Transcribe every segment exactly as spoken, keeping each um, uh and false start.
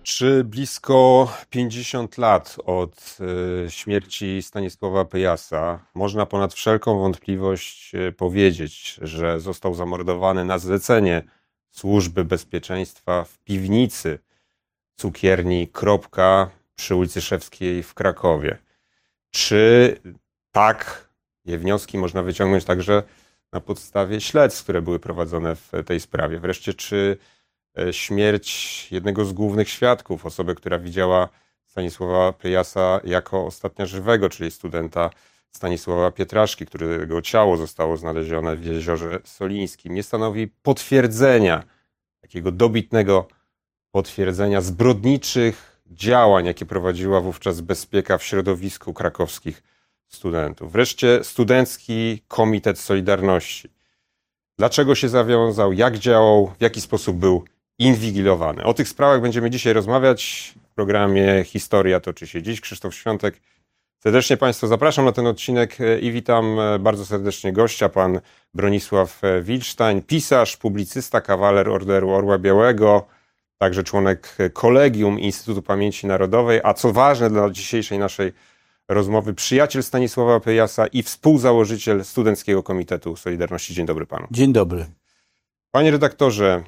Czy blisko pięćdziesiąt lat od y, śmierci Stanisława Pyjasa można ponad wszelką wątpliwość y, powiedzieć, że został zamordowany na zlecenie Służby Bezpieczeństwa w piwnicy cukierni Kropka przy ulicy Szewskiej w Krakowie? Czy tak je wnioski można wyciągnąć także na podstawie śledztw, które były prowadzone w tej sprawie? Wreszcie, czy śmierć jednego z głównych świadków, osoby, która widziała Stanisława Pyjasa jako ostatnia żywego, czyli studenta Stanisława Pietraszki, którego ciało zostało znalezione w Jeziorze Solińskim, nie stanowi potwierdzenia, takiego dobitnego potwierdzenia zbrodniczych działań, jakie prowadziła wówczas Bezpieka w środowisku krakowskich studentów? Wreszcie Studencki Komitet Solidarności. Dlaczego się zawiązał, jak działał, w jaki sposób był inwigilowany? O tych sprawach będziemy dzisiaj rozmawiać w programie Historia toczy się dziś. Krzysztof Świątek. Serdecznie Państwa zapraszam na ten odcinek i witam bardzo serdecznie gościa, pan Bronisław Wilsztań, pisarz, publicysta, kawaler Orderu Orła Białego, także członek Kolegium Instytutu Pamięci Narodowej, a co ważne dla dzisiejszej naszej rozmowy, przyjaciel Stanisława Pyjasa i współzałożyciel Studenckiego Komitetu Solidarności. Dzień dobry panu. Dzień dobry. Panie redaktorze,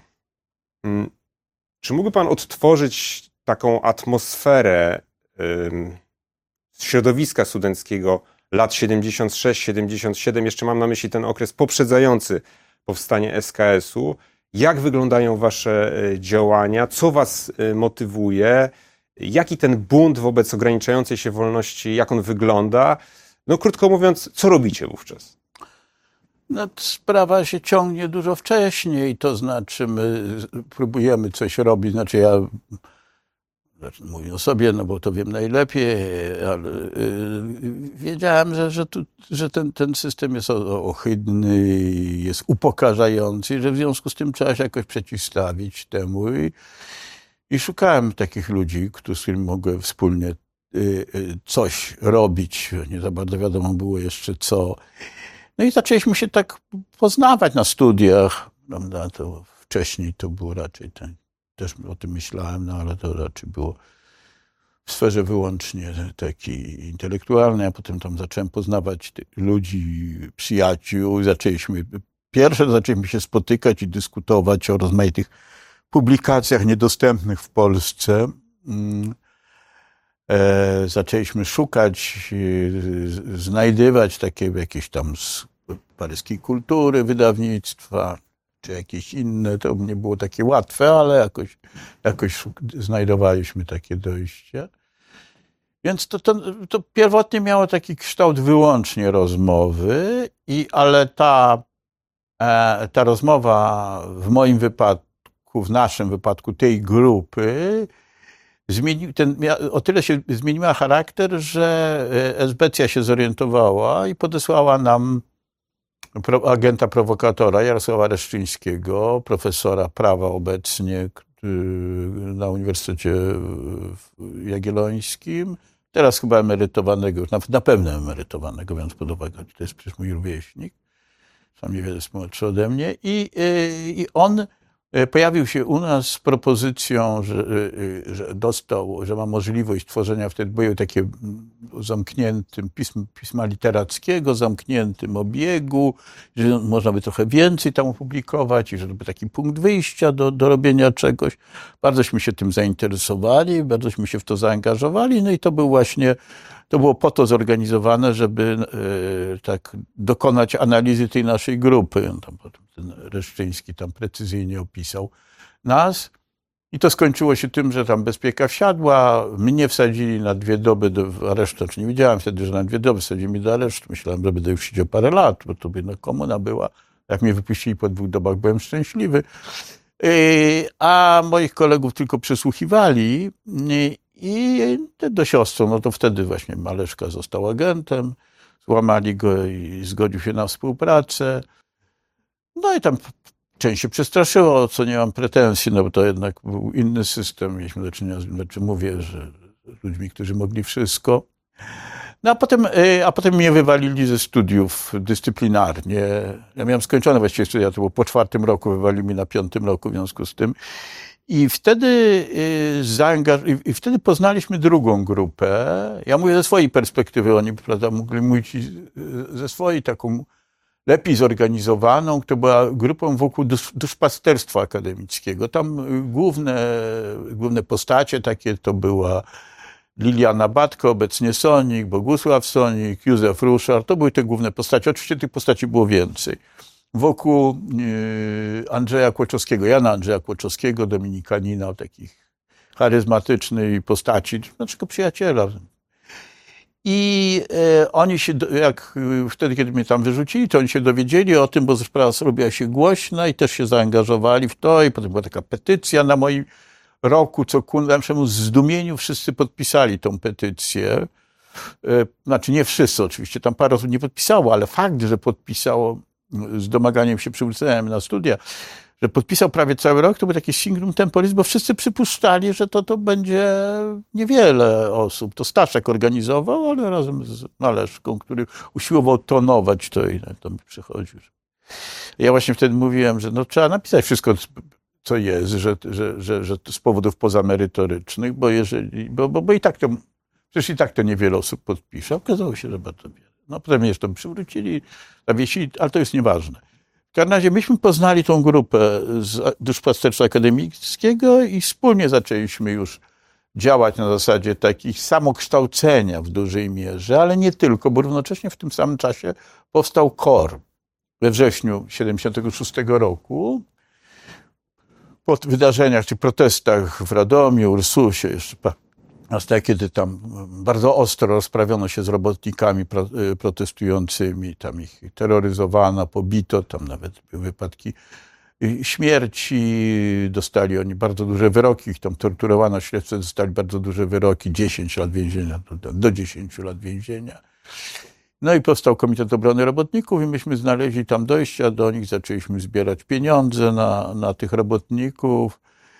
czy mógłby pan odtworzyć taką atmosferę ym, środowiska studenckiego lat siedemdziesiąt sześć siedemdziesiąt siedem? Jeszcze mam na myśli ten okres poprzedzający powstanie S K S-u. Jak wyglądają wasze działania? Co was motywuje? Jaki ten bunt wobec ograniczającej się wolności, jak on wygląda? No krótko mówiąc, co robicie wówczas? No, sprawa się ciągnie dużo wcześniej, to znaczy my próbujemy coś robić, znaczy ja mówię o sobie, no bo to wiem najlepiej, ale wiedziałem, że, że, tu, że ten, ten system jest ohydny, jest upokarzający, że w związku z tym trzeba się jakoś przeciwstawić temu i, i szukałem takich ludzi, z którymi mogłem wspólnie coś robić. Nie za bardzo wiadomo było jeszcze co. No i zaczęliśmy się tak poznawać na studiach, prawda? To wcześniej to było raczej, ten, też o tym myślałem, no ale to raczej było w sferze wyłącznie takiej intelektualnej, a potem tam zacząłem poznawać ludzi, przyjaciół, zaczęliśmy, pierwsze zaczęliśmy się spotykać i dyskutować o rozmaitych publikacjach niedostępnych w Polsce. E, zaczęliśmy szukać, e, znajdywać takie jakieś tam z paryskiej kultury, wydawnictwa, czy jakieś inne. To nie było takie łatwe, ale jakoś, jakoś znajdowaliśmy takie dojście. Więc to, to, to pierwotnie miało taki kształt wyłącznie rozmowy, i, ale ta, e, ta rozmowa w moim wypadku, w naszym wypadku tej grupy, Zmienił, ten, o tyle się zmieniła charakter, że Esbecja się zorientowała i podesłała nam pro, agenta prowokatora Jarosława Reszczyńskiego, profesora prawa obecnie na Uniwersytecie Jagiellońskim, teraz chyba emerytowanego, na, na pewno emerytowanego, biorąc pod uwagę, to jest przecież mój rówieśnik, sam niewiele jest młodszy ode mnie, i, i on pojawił się u nas z propozycją, że, że dostał, że ma możliwość tworzenia, wtedy były takie zamkniętym pism, pisma literackiego, zamkniętym obiegu, że można by trochę więcej tam opublikować i żeby taki punkt wyjścia do, do robienia czegoś. Bardzośmy się tym zainteresowali, bardzośmy się w to zaangażowali, no i to był właśnie, to było po to zorganizowane, żeby e, tak dokonać analizy tej naszej grupy. Tam potem ten Reszczyński tam precyzyjnie opisał nas. I to skończyło się tym, że tam Bezpieka wsiadła, mnie wsadzili na dwie doby do aresztu. Znaczy nie wiedziałem wtedy, że na dwie doby wsadzili mnie do aresztu. Myślałem, że będę już siedział parę lat, bo to jedna komuna była. Jak mnie wypuścili po dwóch dobach, byłem szczęśliwy. A moich kolegów tylko przesłuchiwali. I do siostrą, no to wtedy właśnie Maleszka został agentem, złamali go i zgodził się na współpracę. No i tam część się przestraszyło, o co nie mam pretensji, no bo to jednak był inny system. Mieliśmy do czynienia z, znaczy mówię, że ludźmi, którzy mogli wszystko. No a potem, a potem mnie wywalili ze studiów dyscyplinarnie. Ja miałem skończone właściwie studia, to było po czwartym roku, wywalili mnie na piątym roku w związku z tym. I wtedy, zaangaż- I wtedy poznaliśmy drugą grupę. Ja mówię ze swojej perspektywy, oni prawda, mogli mówić ze swojej, taką lepiej zorganizowaną, to była grupą wokół dusz, duszpasterstwa akademickiego. Tam główne, główne postacie takie to była Liliana Batko, obecnie Sonik, Bogusław Sonik, Józef Ruszar. To były te główne postacie. Oczywiście tych postaci było więcej. Wokół Andrzeja Kłoczowskiego, Jana Andrzeja Kłoczowskiego, dominikanina, o takich charyzmatycznej postaci, naszego przyjaciela. I e, oni się, jak wtedy, kiedy mnie tam wyrzucili, to oni się dowiedzieli o tym, bo sprawa robiła się głośna i też się zaangażowali w to. I potem była taka petycja na moim roku, co ku naszemu zdumieniu wszyscy podpisali tą petycję. E, znaczy nie wszyscy oczywiście, tam parę osób nie podpisało, ale fakt, że podpisało z domaganiem się przywrócenia na studia, że podpisał prawie cały rok, to był taki signum temporis, bo wszyscy przypuszczali, że to, to będzie niewiele osób. To Staszek organizował, ale razem z Maleszką, który usiłował tonować to i tam przychodził. Ja właśnie wtedy mówiłem, że no, trzeba napisać wszystko, co jest, że, że, że, że z powodów pozamerytorycznych, bo jeżeli, bo, bo, bo i tak to, przecież i tak to niewiele osób podpisze. Okazało się, że bardzo wiele. No potem jeszcze przywrócili, zawiesili, ale to jest nieważne. W każdym razie myśmy poznali tą grupę z duszpasterstwa akademickiego i wspólnie zaczęliśmy już działać na zasadzie takich samokształcenia w dużej mierze, ale nie tylko, bo równocześnie w tym samym czasie powstał K O R we wrześniu siedemdziesiątego szóstego roku. Po wydarzeniach czy protestach w Radomiu, Ursusie, jeszcze kiedy tam bardzo ostro rozprawiono się z robotnikami protestującymi, tam ich terroryzowano, pobito, tam nawet były wypadki śmierci, dostali oni bardzo duże wyroki, ich tam torturowano, śledcy dostali bardzo duże wyroki, dziesięć lat więzienia, do dziesięciu lat więzienia. No i powstał Komitet Obrony Robotników i myśmy znaleźli tam dojścia do nich, zaczęliśmy zbierać pieniądze na, na tych robotników.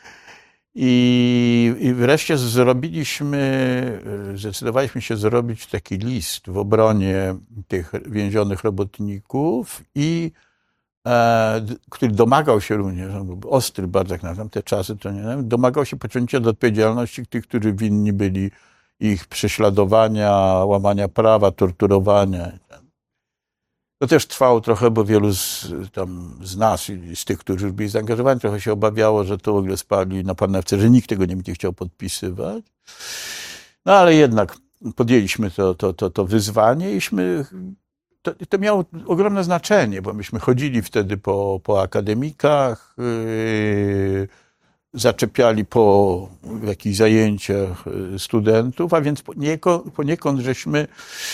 I, I wreszcie zrobiliśmy, zdecydowaliśmy się zrobić taki list w obronie tych więzionych robotników, i e, który domagał się również, on był ostry bardzo jak na tamte czasy, to nie wiem, domagał się pociągnięcia do odpowiedzialności tych, którzy winni byli ich prześladowania, łamania prawa, torturowania. To też trwało trochę, bo wielu z, tam, z nas i z tych, którzy już byli zaangażowani, trochę się obawiało, że to w ogóle spali na panewce, że nikt tego nie będzie chciał podpisywać. No ale jednak podjęliśmy to, to, to, to wyzwanie iśmy, to, to miało ogromne znaczenie, bo myśmy chodzili wtedy po, po akademikach, yy, zaczepiali po jakichś zajęciach studentów, a więc poniekąd, poniekąd żeśmy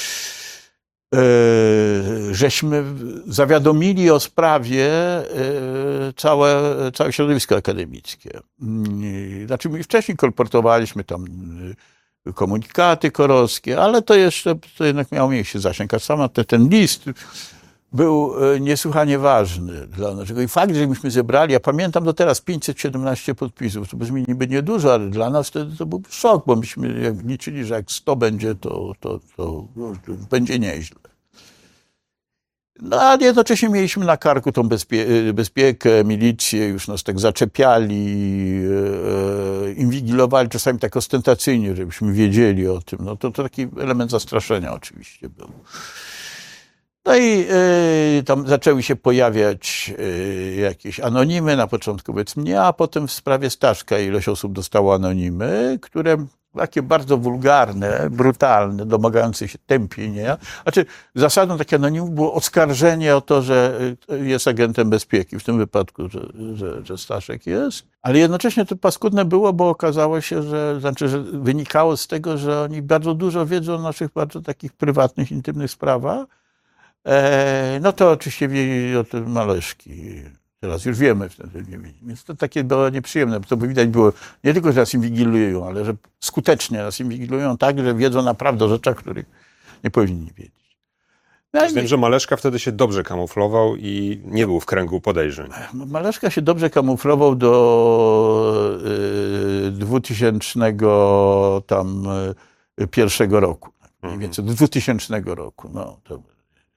żeśmy zawiadomili o sprawie całe, całe środowisko akademickie. Znaczy my wcześniej kolportowaliśmy tam komunikaty korowskie, ale to jeszcze to jednak miało mniejszy zasięg. A sam ten, ten list był niesłychanie ważny dla naszego. I fakt, że myśmy zebrali, ja pamiętam do teraz pięćset siedemnaście podpisów, to brzmi niby niedużo, ale dla nas wtedy to był szok, bo myśmy liczyli, że jak sto będzie, to, to, to, to będzie nieźle. No, a jednocześnie mieliśmy na karku tą bezpie- bezpiekę, milicję, już nas tak zaczepiali, e, inwigilowali, czasami tak ostentacyjnie, żebyśmy wiedzieli o tym. No to, to taki element zastraszenia oczywiście był. No i y, tam zaczęły się pojawiać y, jakieś anonimy, na początku wobec mnie, a potem w sprawie Staszka ileś osób dostało anonimy, które takie bardzo wulgarne, brutalne, domagające się tępienia. Znaczy zasadą takich anonimów było oskarżenie o to, że jest agentem bezpieki, w tym wypadku, że, że, że Staszek jest. Ale jednocześnie to paskudne było, bo okazało się, że, znaczy, że wynikało z tego, że oni bardzo dużo wiedzą o naszych bardzo takich prywatnych, intymnych sprawach. No to oczywiście wiedzieli o tym Maleszki. Teraz już wiemy wtedy. Więc to takie było nieprzyjemne, bo to widać było nie tylko, że nas inwigilują, ale że skutecznie nas inwigilują tak, że wiedzą naprawdę o rzeczach, których nie powinni wiedzieć. No wiem, że Maleszka wtedy się dobrze kamuflował i nie był w kręgu podejrzeń. Maleszka się dobrze kamuflował do dwutysięcznego tam pierwszego roku. Mniej więcej do dwutysięcznego roku. No, to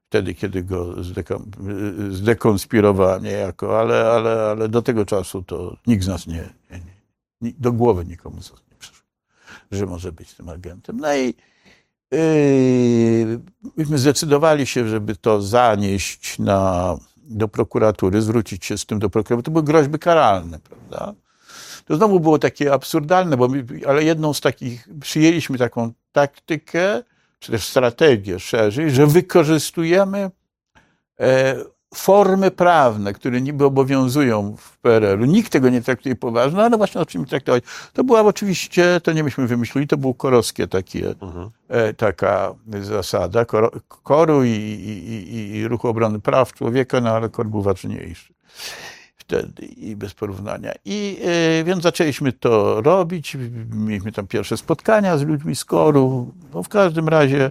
wtedy, kiedy go zdeka- zdekonspirowałem niejako, ale, ale, ale do tego czasu to nikt z nas nie, nie, nie do głowy nikomu z nas nie przyszło, że może być tym agentem. No i yy, myśmy zdecydowali się, żeby to zanieść na, do prokuratury, zwrócić się z tym do prokuratury. To były groźby karalne, prawda? To znowu było takie absurdalne, bo my, ale jedną z takich, przyjęliśmy taką taktykę, czy też strategię szerzej, że wykorzystujemy e, formy prawne, które niby obowiązują w P R L u. Nikt tego nie traktuje poważnie, ale właśnie o czym traktować. To była oczywiście, to nie myśmy wymyślili, to było korowskie takie, Mhm. e, taka zasada Kor, Koru i, i, i, i Ruchu Obrony Praw Człowieka, no ale Kor był ważniejszy wtedy i bez porównania. I y, więc zaczęliśmy to robić. Mieliśmy tam pierwsze spotkania z ludźmi z Koru. No, w każdym razie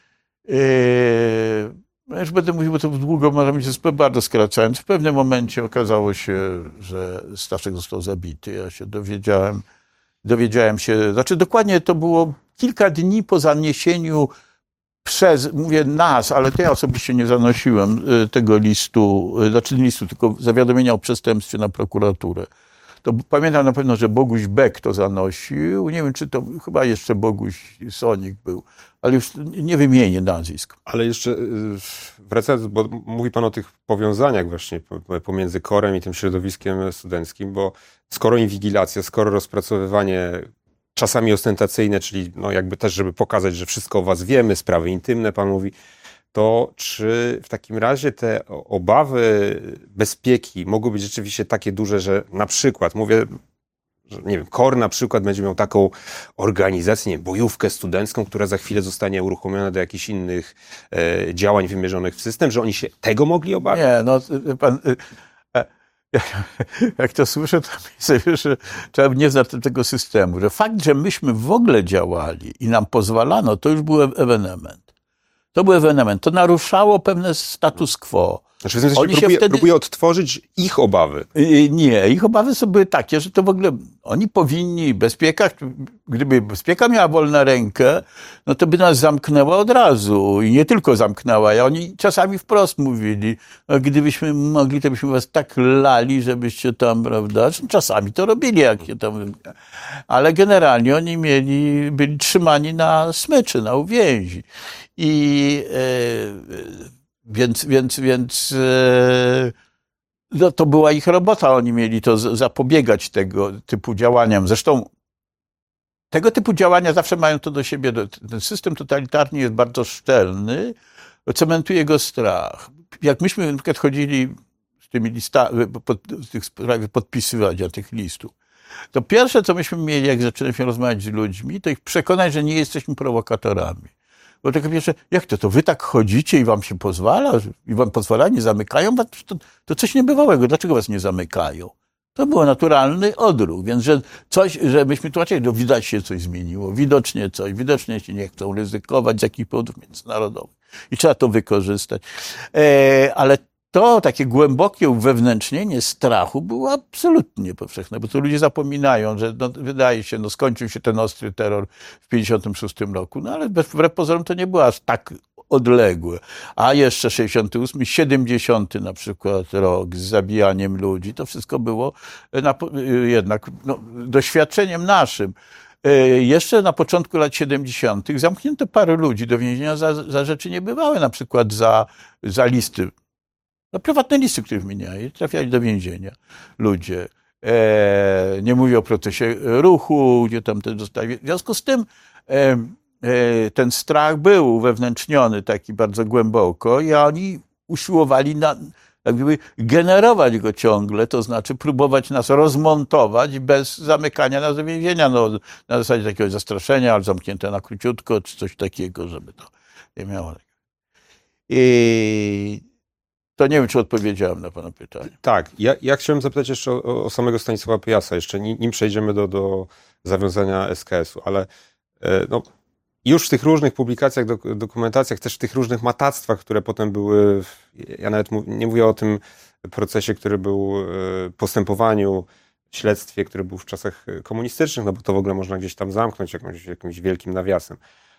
y, ja już będę mówił, bo to długo może być bardzo skracając. W pewnym momencie okazało się, że Staszek został zabity. Ja się dowiedziałem, dowiedziałem się, znaczy dokładnie to było kilka dni po zaniesieniu przez, mówię nas, ale to ja osobiście nie zanosiłem tego listu, znaczy listu, tylko zawiadomienia o przestępstwie na prokuraturę. To pamiętam na pewno, że Boguś Beck to zanosił. Nie wiem, czy to chyba jeszcze Boguś Sonik był, ale już nie wymienię nazwisk. Ale jeszcze wracając, bo mówi pan o tych powiązaniach właśnie pomiędzy Korem i tym środowiskiem studenckim, bo skoro inwigilacja, skoro rozpracowywanie czasami ostentacyjne, czyli no jakby też, żeby pokazać, że wszystko o was wiemy, sprawy intymne, pan mówi, to czy w takim razie te obawy bezpieki mogły być rzeczywiście takie duże, że na przykład, mówię, że nie wiem, Kor na przykład będzie miał taką organizację, nie wiem, bojówkę studencką, która za chwilę zostanie uruchomiona do jakichś innych e, działań wymierzonych w system, że oni się tego mogli obawiać? Nie, no pan... Jak to słyszę, to myślę, że trzeba nie znać tego systemu, że fakt, że myśmy w ogóle działali i nam pozwalano, to już był ewenement. To był ewenement. To naruszało pewne status quo. Znaczy, w sensie oni próbuje, wtedy... próbuje odtworzyć ich obawy. Nie, ich obawy są były takie, że to w ogóle oni powinni, bezpieka, gdyby bezpieka miała wolną rękę, no to by nas zamknęła od razu. I nie tylko zamknęła, i oni czasami wprost mówili, no gdybyśmy mogli, to byśmy was tak lali, żebyście tam, prawda, czasami to robili, jak się tam... Ale generalnie oni mieli, byli trzymani na smyczy, na uwięzi. I... E, Więc, więc, więc no, to była ich robota. Oni mieli to zapobiegać tego typu działaniom. Zresztą tego typu działania zawsze mają to do siebie. Ten system totalitarny jest bardzo szczelny, cementuje go strach. Jak myśmy na przykład chodzili z tymi listami, pod, tych sprawie podpisywania tych listów, to pierwsze, co myśmy mieli, jak zaczynaliśmy rozmawiać z ludźmi, to ich przekonać, że nie jesteśmy prowokatorami. Bo tak pierwsze, jak to, to wy tak chodzicie i wam się pozwala, i wam pozwala, nie zamykają was? To, to coś niebywałego. Dlaczego was nie zamykają? To był naturalny odruch, więc że coś, że myśmy tłumaczyli, no widać się coś zmieniło, widocznie coś, widocznie się nie chcą ryzykować z jakichś powodów międzynarodowych i trzeba to wykorzystać. E, ale to takie głębokie uwewnętrznienie strachu było absolutnie powszechne, bo to ludzie zapominają, że no, wydaje się, no skończył się ten ostry terror w pięćdziesiątym szóstym roku, no ale wbrew pozorom to nie było aż tak odległe. A jeszcze sześćdziesiąty ósmy, siedemdziesiąty na przykład rok z zabijaniem ludzi, to wszystko było na, jednak no, doświadczeniem naszym. Jeszcze na początku lat siedemdziesiątych zamknięto parę ludzi do więzienia za, za rzeczy niebywałe, na przykład za, za listy. No, prywatne listy, które wymieniali, trafiali do więzienia ludzie. E, nie mówię o procesie ruchu, gdzie tam te zostali. W związku z tym e, e, ten strach był uwewnętrzniony taki bardzo głęboko i oni usiłowali na, jakby generować go ciągle, to znaczy próbować nas rozmontować bez zamykania nas do więzienia, no, na zasadzie takiego zastraszenia, albo zamknięte na króciutko, czy coś takiego, żeby to nie miało. I to nie wiem, czy odpowiedziałem na pana pytanie. Tak, ja, ja chciałem zapytać jeszcze o, o samego Stanisława Pyjasa, jeszcze nim, nim przejdziemy do, do zawiązania S K es u, ale e, no, już w tych różnych publikacjach, dok, dokumentacjach, też w tych różnych matactwach, które potem były, w, ja nawet mów, nie mówię o tym procesie, który był e, postępowaniu, śledztwie, który był w czasach komunistycznych, no bo to w ogóle można gdzieś tam zamknąć jakimś, jakimś wielkim nawiasem.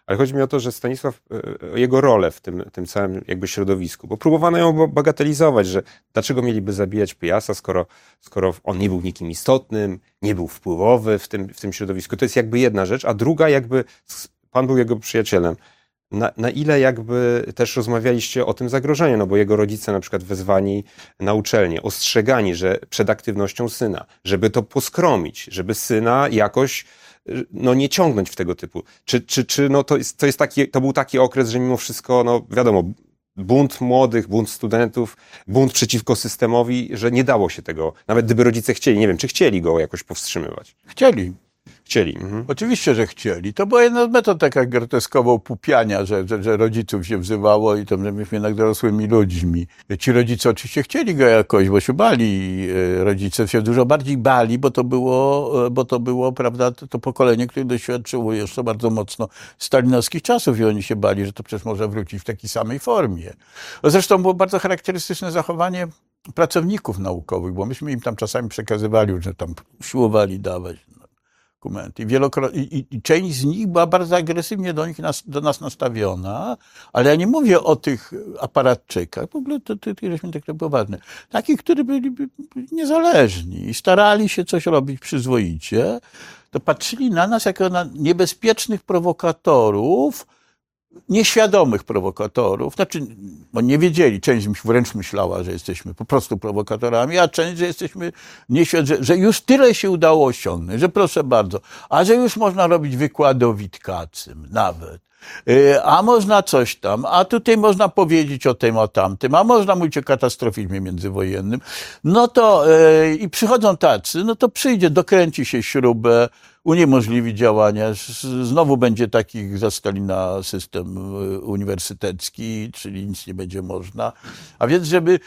ale chodzi mi o to, że Stanisław, e, jego rolę w tym, tym całym jakby środowisku, bo próbowano ją bagatelizować, że dlaczego mieliby zabijać Pyjasa, skoro, skoro on nie był nikim istotnym, nie był wpływowy w tym, w tym środowisku. To jest jakby jedna rzecz, a druga jakby, pan był jego przyjacielem. Na, na ile jakby też rozmawialiście o tym zagrożeniu, no bo jego rodzice na przykład wezwani na uczelnię, ostrzegani, że przed aktywnością syna, żeby to poskromić, żeby syna jakoś no nie ciągnąć w tego typu. Czy, czy, czy no to, jest, to, jest taki, to był taki okres, że mimo wszystko, no wiadomo, bunt młodych, bunt studentów, bunt przeciwko systemowi, że nie dało się tego, nawet gdyby rodzice chcieli, nie wiem, czy chcieli go jakoś powstrzymywać. Chcieli. Chcieli. Mhm. Oczywiście, że chcieli. To była jedna z metod taka groteskowa upupiania, że, że, że rodziców się wzywało i to my myśmy jednak dorosłymi ludźmi. Ci rodzice oczywiście chcieli go jakoś, bo się bali. Rodzice się dużo bardziej bali, bo to było, bo to było, prawda, to, to pokolenie, które doświadczyło jeszcze bardzo mocno stalinowskich czasów i oni się bali, że to przecież może wrócić w takiej samej formie. Zresztą było bardzo charakterystyczne zachowanie pracowników naukowych, bo myśmy im tam czasami przekazywali, że tam usiłowali dawać dokumenty. Wielokrotnie, i, i część z nich była bardzo agresywnie do, nich nas, do nas nastawiona, ale ja nie mówię o tych aparatczykach, w ogóle to, to, to żeśmy tak poważne. Takich, którzy byli niezależni i starali się coś robić przyzwoicie, to patrzyli na nas jako na niebezpiecznych prowokatorów, nieświadomych prowokatorów, znaczy, bo nie wiedzieli, część z nich wręcz myślała, że jesteśmy po prostu prowokatorami, a część, że jesteśmy nieświadomi, że, że już tyle się udało osiągnąć, że proszę bardzo, a że już można robić wykłady o Witkacym nawet, a można coś tam, a tutaj można powiedzieć o tym, o tamtym, a można mówić o katastrofizmie międzywojennym, no to yy, i przychodzą tacy, no to przyjdzie, dokręci się śrubę, uniemożliwi działania, znowu będzie takich za Stalina system uniwersytecki, czyli nic nie będzie można. A więc, żeby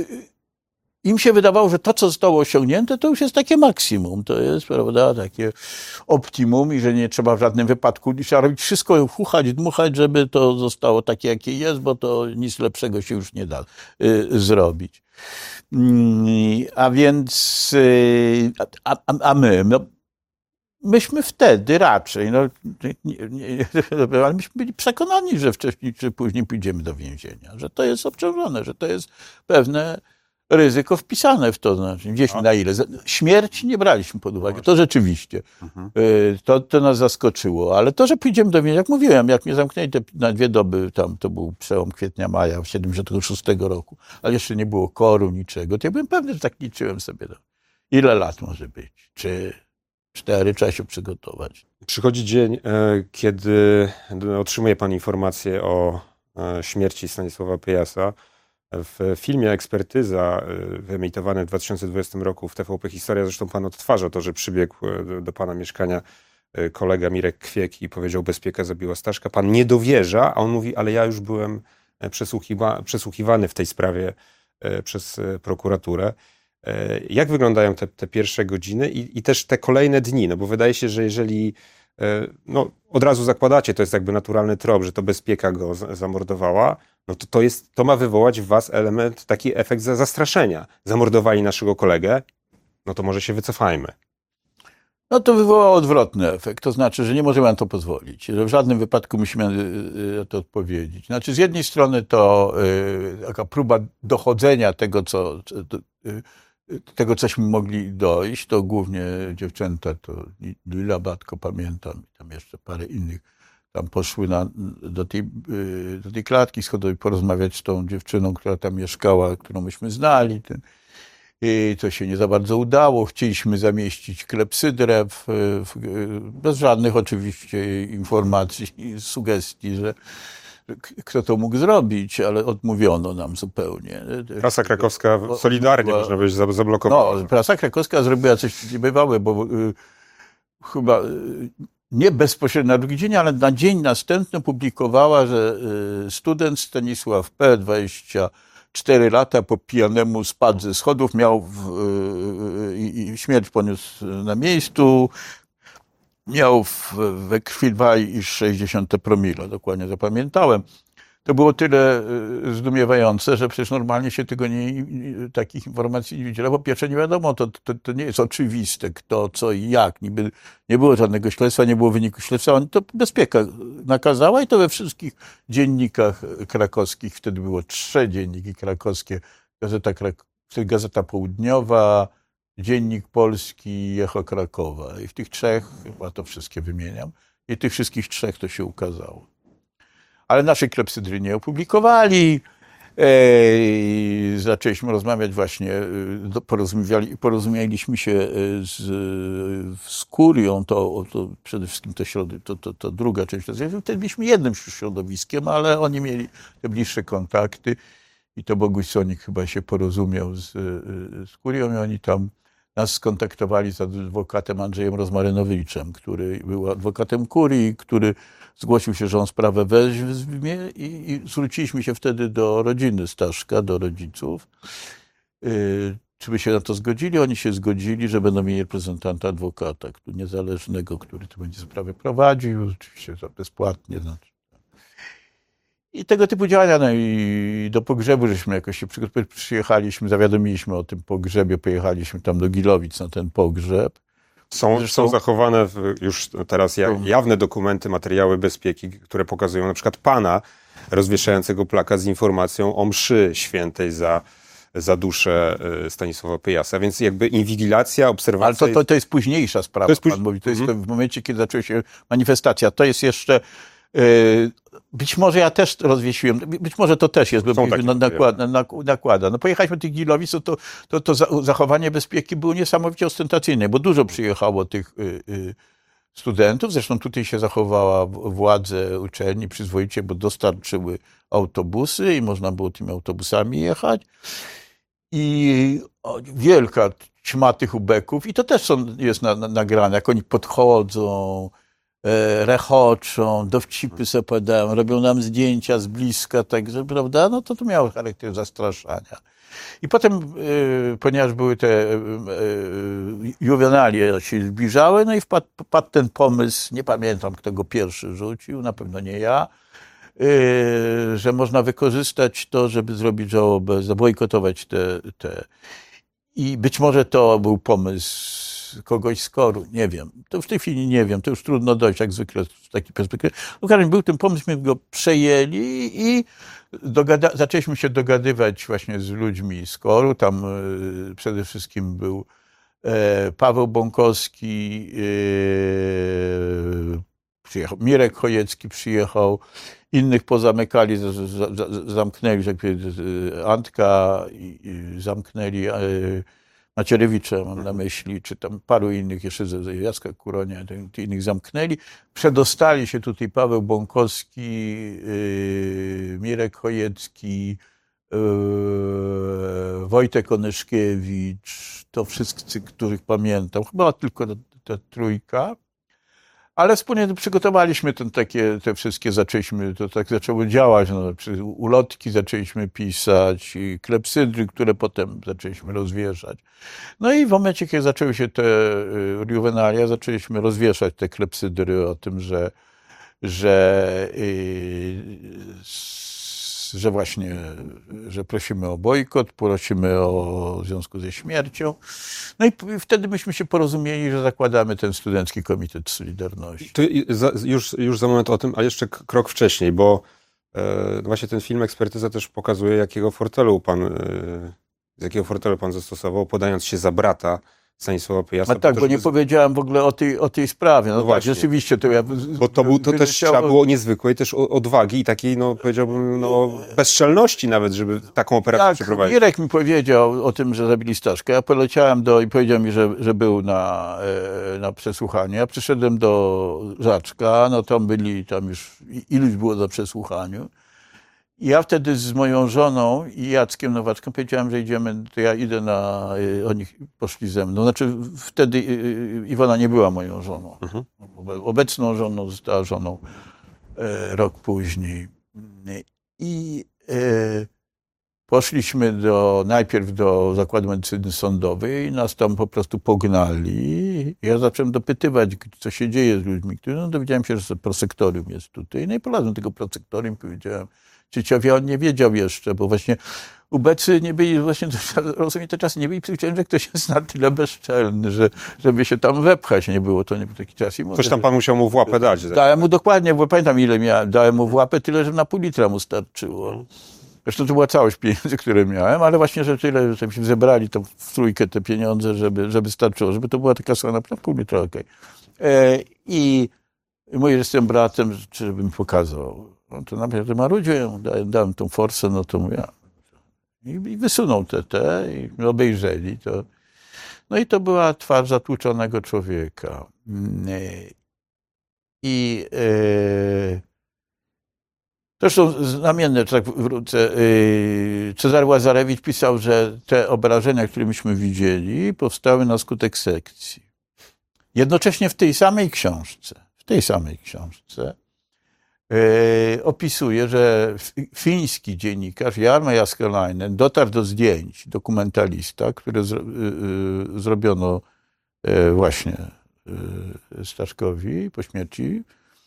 im się wydawało, że to, co zostało osiągnięte, to już jest takie maksimum, to jest, prawda, takie optimum i że nie trzeba w żadnym wypadku, trzeba robić wszystko, chuchać, dmuchać, żeby to zostało takie, jakie jest, bo to nic lepszego się już nie da y, zrobić. Y, a więc, y, a, a, a my, no, myśmy wtedy raczej, no, nie, nie, ale myśmy byli przekonani, że wcześniej czy później pójdziemy do więzienia, że to jest obciążone, że to jest pewne ryzyko wpisane w to, znaczy gdzieś na ile. Śmierć nie braliśmy pod uwagę, to rzeczywiście. Mhm. To, to nas zaskoczyło, ale to, że pójdziemy do więzienia, jak mówiłem, jak mnie zamknęli te, na dwie doby, tam to był przełom kwietnia, maja siedemdziesiątego szóstego roku, ale jeszcze nie było koru, niczego, to ja byłem pewny, że tak liczyłem sobie, no, ile lat może być, czy cztery, trzeba się przygotować. Przychodzi dzień, kiedy otrzymuje pan informację o śmierci Stanisława Pyjasa. W filmie Ekspertyza, wyemitowanym w dwa tysiące dwudziestym roku w T V P Historia, zresztą pan odtwarza to, że przybiegł do, do pana mieszkania kolega Mirek Kwiek i powiedział: bezpieka zabiła Staszka. Pan nie dowierza, a on mówi: ale ja już byłem przesłuchiwa, przesłuchiwany w tej sprawie przez prokuraturę. Jak wyglądają te, te pierwsze godziny i, i też te kolejne dni? No bo wydaje się, że jeżeli no, od razu zakładacie, to jest jakby naturalny trop, że to bezpieka go zamordowała, no to, to, jest, to ma wywołać w was element, taki efekt zastraszenia. Zamordowali naszego kolegę, no to może się wycofajmy. No to wywołało odwrotny efekt, to znaczy, że nie możemy na to pozwolić, że w żadnym wypadku musimy na to odpowiedzieć. Znaczy z jednej strony to y, taka próba dochodzenia tego, co, y, tego, cośmy mogli dojść, to głównie dziewczęta, to Lila Batko, pamiętam, i tam jeszcze parę innych, tam poszły na, do, tej, do tej klatki schodowej porozmawiać z tą dziewczyną, która tam mieszkała, którą myśmy znali. Ten, i to się nie za bardzo udało. Chcieliśmy zamieścić klepsydrę w, w, bez żadnych oczywiście informacji i sugestii, że kto to mógł zrobić, ale odmówiono nam zupełnie. Prasa krakowska solidarnie, można powiedzieć, zablokowała. No, prasa krakowska zrobiła coś niebywałe, bo y, chyba y, nie bezpośrednio na drugi dzień, ale na dzień następny publikowała, że y, student Stanisław P., dwadzieścia cztery lata, po pijanemu spadł ze schodów, miał w, y, y, śmierć poniósł na miejscu, miał w, we krwi dwa i sześć dziesiąte promila, dokładnie zapamiętałem. to było tyle y, zdumiewające, że przecież normalnie się tego nie, nie, takich informacji nie widziało. Po pierwsze nie wiadomo, to, to, to nie jest oczywiste, kto, co i jak. Niby nie było żadnego śledztwa, nie było wyniku śledztwa. To bezpieka nakazała i to we wszystkich dziennikach krakowskich, wtedy było trzy dzienniki krakowskie, Gazeta, Krak Gazeta Południowa, Dziennik Polski i Echo Krakowa. I w tych trzech, chyba to wszystkie wymieniam, i tych wszystkich trzech to się ukazało. Ale naszej klepsydry nie opublikowali. Eee, zaczęliśmy rozmawiać właśnie, porozumieli, porozumieliśmy się z, z Kurią, to, to przede wszystkim to, środy, to, to, to druga część. Wtedy byliśmy jednym środowiskiem, ale oni mieli te bliższe kontakty i to Boguś Sonik chyba się porozumiał z, z Kurią i oni tam nas skontaktowali z adwokatem Andrzejem Rozmarynowiczem, który był adwokatem Kurii, który zgłosił się, że on sprawę weźmie i, i zwróciliśmy się wtedy do rodziny Staszka, do rodziców. Yy, czy by się na to zgodzili? Oni się zgodzili, że będą mieli reprezentanta adwokata, niezależnego, który to będzie sprawę prowadził, oczywiście za bezpłatnie. Znaczy. I tego typu działania, no i do pogrzebu żeśmy jakoś się przygotowali, przyjechaliśmy, zawiadomiliśmy o tym pogrzebie, pojechaliśmy tam do Gilowic na ten pogrzeb. Są, Zresztą, są zachowane w, już teraz jawne dokumenty, materiały bezpieki, które pokazują na przykład pana rozwieszającego plakat z informacją o mszy świętej za, za duszę Stanisława Pyjasa. Więc jakby inwigilacja, obserwacja... Ale to, to, to jest późniejsza sprawa, to jest, póź... pan mówi. To jest mm-hmm. w momencie, kiedy zaczęła się manifestacja. To jest jeszcze... Yy, być może ja też rozwiesiłem, być może to też jest, bo nakłada, nakłada. No pojechaliśmy do tych Gilowic, to, to, to zachowanie bezpieki było niesamowicie ostentacyjne, bo dużo przyjechało tych y, y, studentów, zresztą tutaj się zachowała władze uczelni przyzwoicie, bo dostarczyły autobusy i można było tymi autobusami jechać. I o, wielka ćma tych ubeków i to też są, jest na, na, nagrane, jak oni podchodzą, rechoczą, dowcipy sobie podają, robią nam zdjęcia z bliska, także, prawda, no to to miało charakter zastraszania. I potem, y, ponieważ były te y, y, juwenalie się zbliżały, no i wpadł, wpadł ten pomysł, nie pamiętam, kto go pierwszy rzucił, na pewno nie ja, y, że można wykorzystać to, żeby zrobić żałobę, zabojkotować te, te. I być może to był pomysł kogoś z koru, nie wiem. To w tej chwili nie wiem, to już trudno dojść, jak zwykle z takiej perspektywy. No, każdym był ten pomysł, my go przejęli i dogada- zaczęliśmy się dogadywać właśnie z ludźmi z koru. Tam y, przede wszystkim był e, Paweł Bąkowski, y, przyjechał, Mirek Chojecki przyjechał, innych pozamykali, z, z, z, zamknęli, jak Antka, i, i zamknęli y, Macierewicza, mam na myśli, czy tam paru innych, jeszcze z Jacka Kuronia, innych zamknęli. Przedostali się tutaj Paweł Bąkowski, yy, Mirek Chojecki, yy, Wojtek Onyszkiewicz, to wszyscy, których pamiętam. Chyba tylko ta, ta trójka. Ale wspólnie przygotowaliśmy ten, takie, te wszystkie, zaczęliśmy, to tak zaczęło działać, no, ulotki zaczęliśmy pisać, i klepsydry, które potem zaczęliśmy rozwieszać. No i w momencie, kiedy zaczęły się te juwenalia, zaczęliśmy rozwieszać te klepsydry o tym, że, że, yy, że właśnie, że prosimy o bojkot, prosimy o w związku ze śmiercią. No i wtedy myśmy się porozumieli, że zakładamy ten Studencki Komitet Solidarności. To już, już za moment o tym, ale jeszcze krok wcześniej, bo e, właśnie ten film Ekspertyza też pokazuje, jakiego fortelu pan, e, z jakiego fortelu pan zastosował, podając się za brata Stanisława Pyjasa. A tak, bo nie bez... powiedziałem w ogóle o tej, o tej sprawie. No, no tak, właśnie. Rzeczywiście. To ja... Bo to, był, to też trzeba było niezwykłej też odwagi i takiej, no powiedziałbym, no, bezczelności nawet, żeby taką operację tak, przeprowadzić. Mirek mi powiedział o tym, że zabili Staszka. Ja poleciałem do i powiedział mi, że, że był na, na przesłuchaniu. Ja przyszedłem do Żaczka, no tam byli, tam już iluś było na przesłuchaniu. I ja wtedy z moją żoną i Jackiem Nowaczkiem powiedziałem, że idziemy, to ja idę na, oni poszli ze mną. Znaczy wtedy Iwona nie była moją żoną. Mhm. Obecną żoną została żoną e, rok później. I e, Poszliśmy do, najpierw do Zakładu Medycyny Sądowej i nas tam po prostu pognali. Ja zacząłem dopytywać, co się dzieje z ludźmi. No, dowiedziałem się, że prosektorium jest tutaj. No i polazłem tego prosektorium, powiedziałem cieciowi, on nie wiedział jeszcze, bo właśnie ubecy nie byli, właśnie rozumiem, te czasy nie byli przyzwyczajeni, że ktoś jest na tyle bezczelny, że, żeby się tam wepchać nie było. To nie był taki czas. I Coś tam pan musiał mu w łapę dać. Dałem mu dokładnie, bo pamiętam ile miałem, dałem mu w łapę, tyle, że na pół litra mu starczyło. Zresztą to była całość pieniędzy, które miałem, ale właśnie, że tyle, żebyśmy zebrali to w trójkę te pieniądze, żeby, żeby starczyło, żeby to była taka sama naprawdę pół litra, okej. Okay. I mówię, że jestem bratem, żeby mi pokazał. No to naprawdę marudziłem, dałem, dałem tą forsę, no to mówię. I, i wysunął te, te i obejrzeli to. No i to była twarz zatłuczonego człowieka. I e, zresztą znamienne, tak wrócę, Cezary Łazarewicz pisał, że te obrażenia, które myśmy widzieli, powstały na skutek sekcji. Jednocześnie w tej samej książce, w tej samej książce yy, opisuje, że fiński dziennikarz Jarmo Jääskeläinen dotarł do zdjęć dokumentalista, które zro, yy, zrobiono yy, właśnie yy, Staszkowi po śmierci,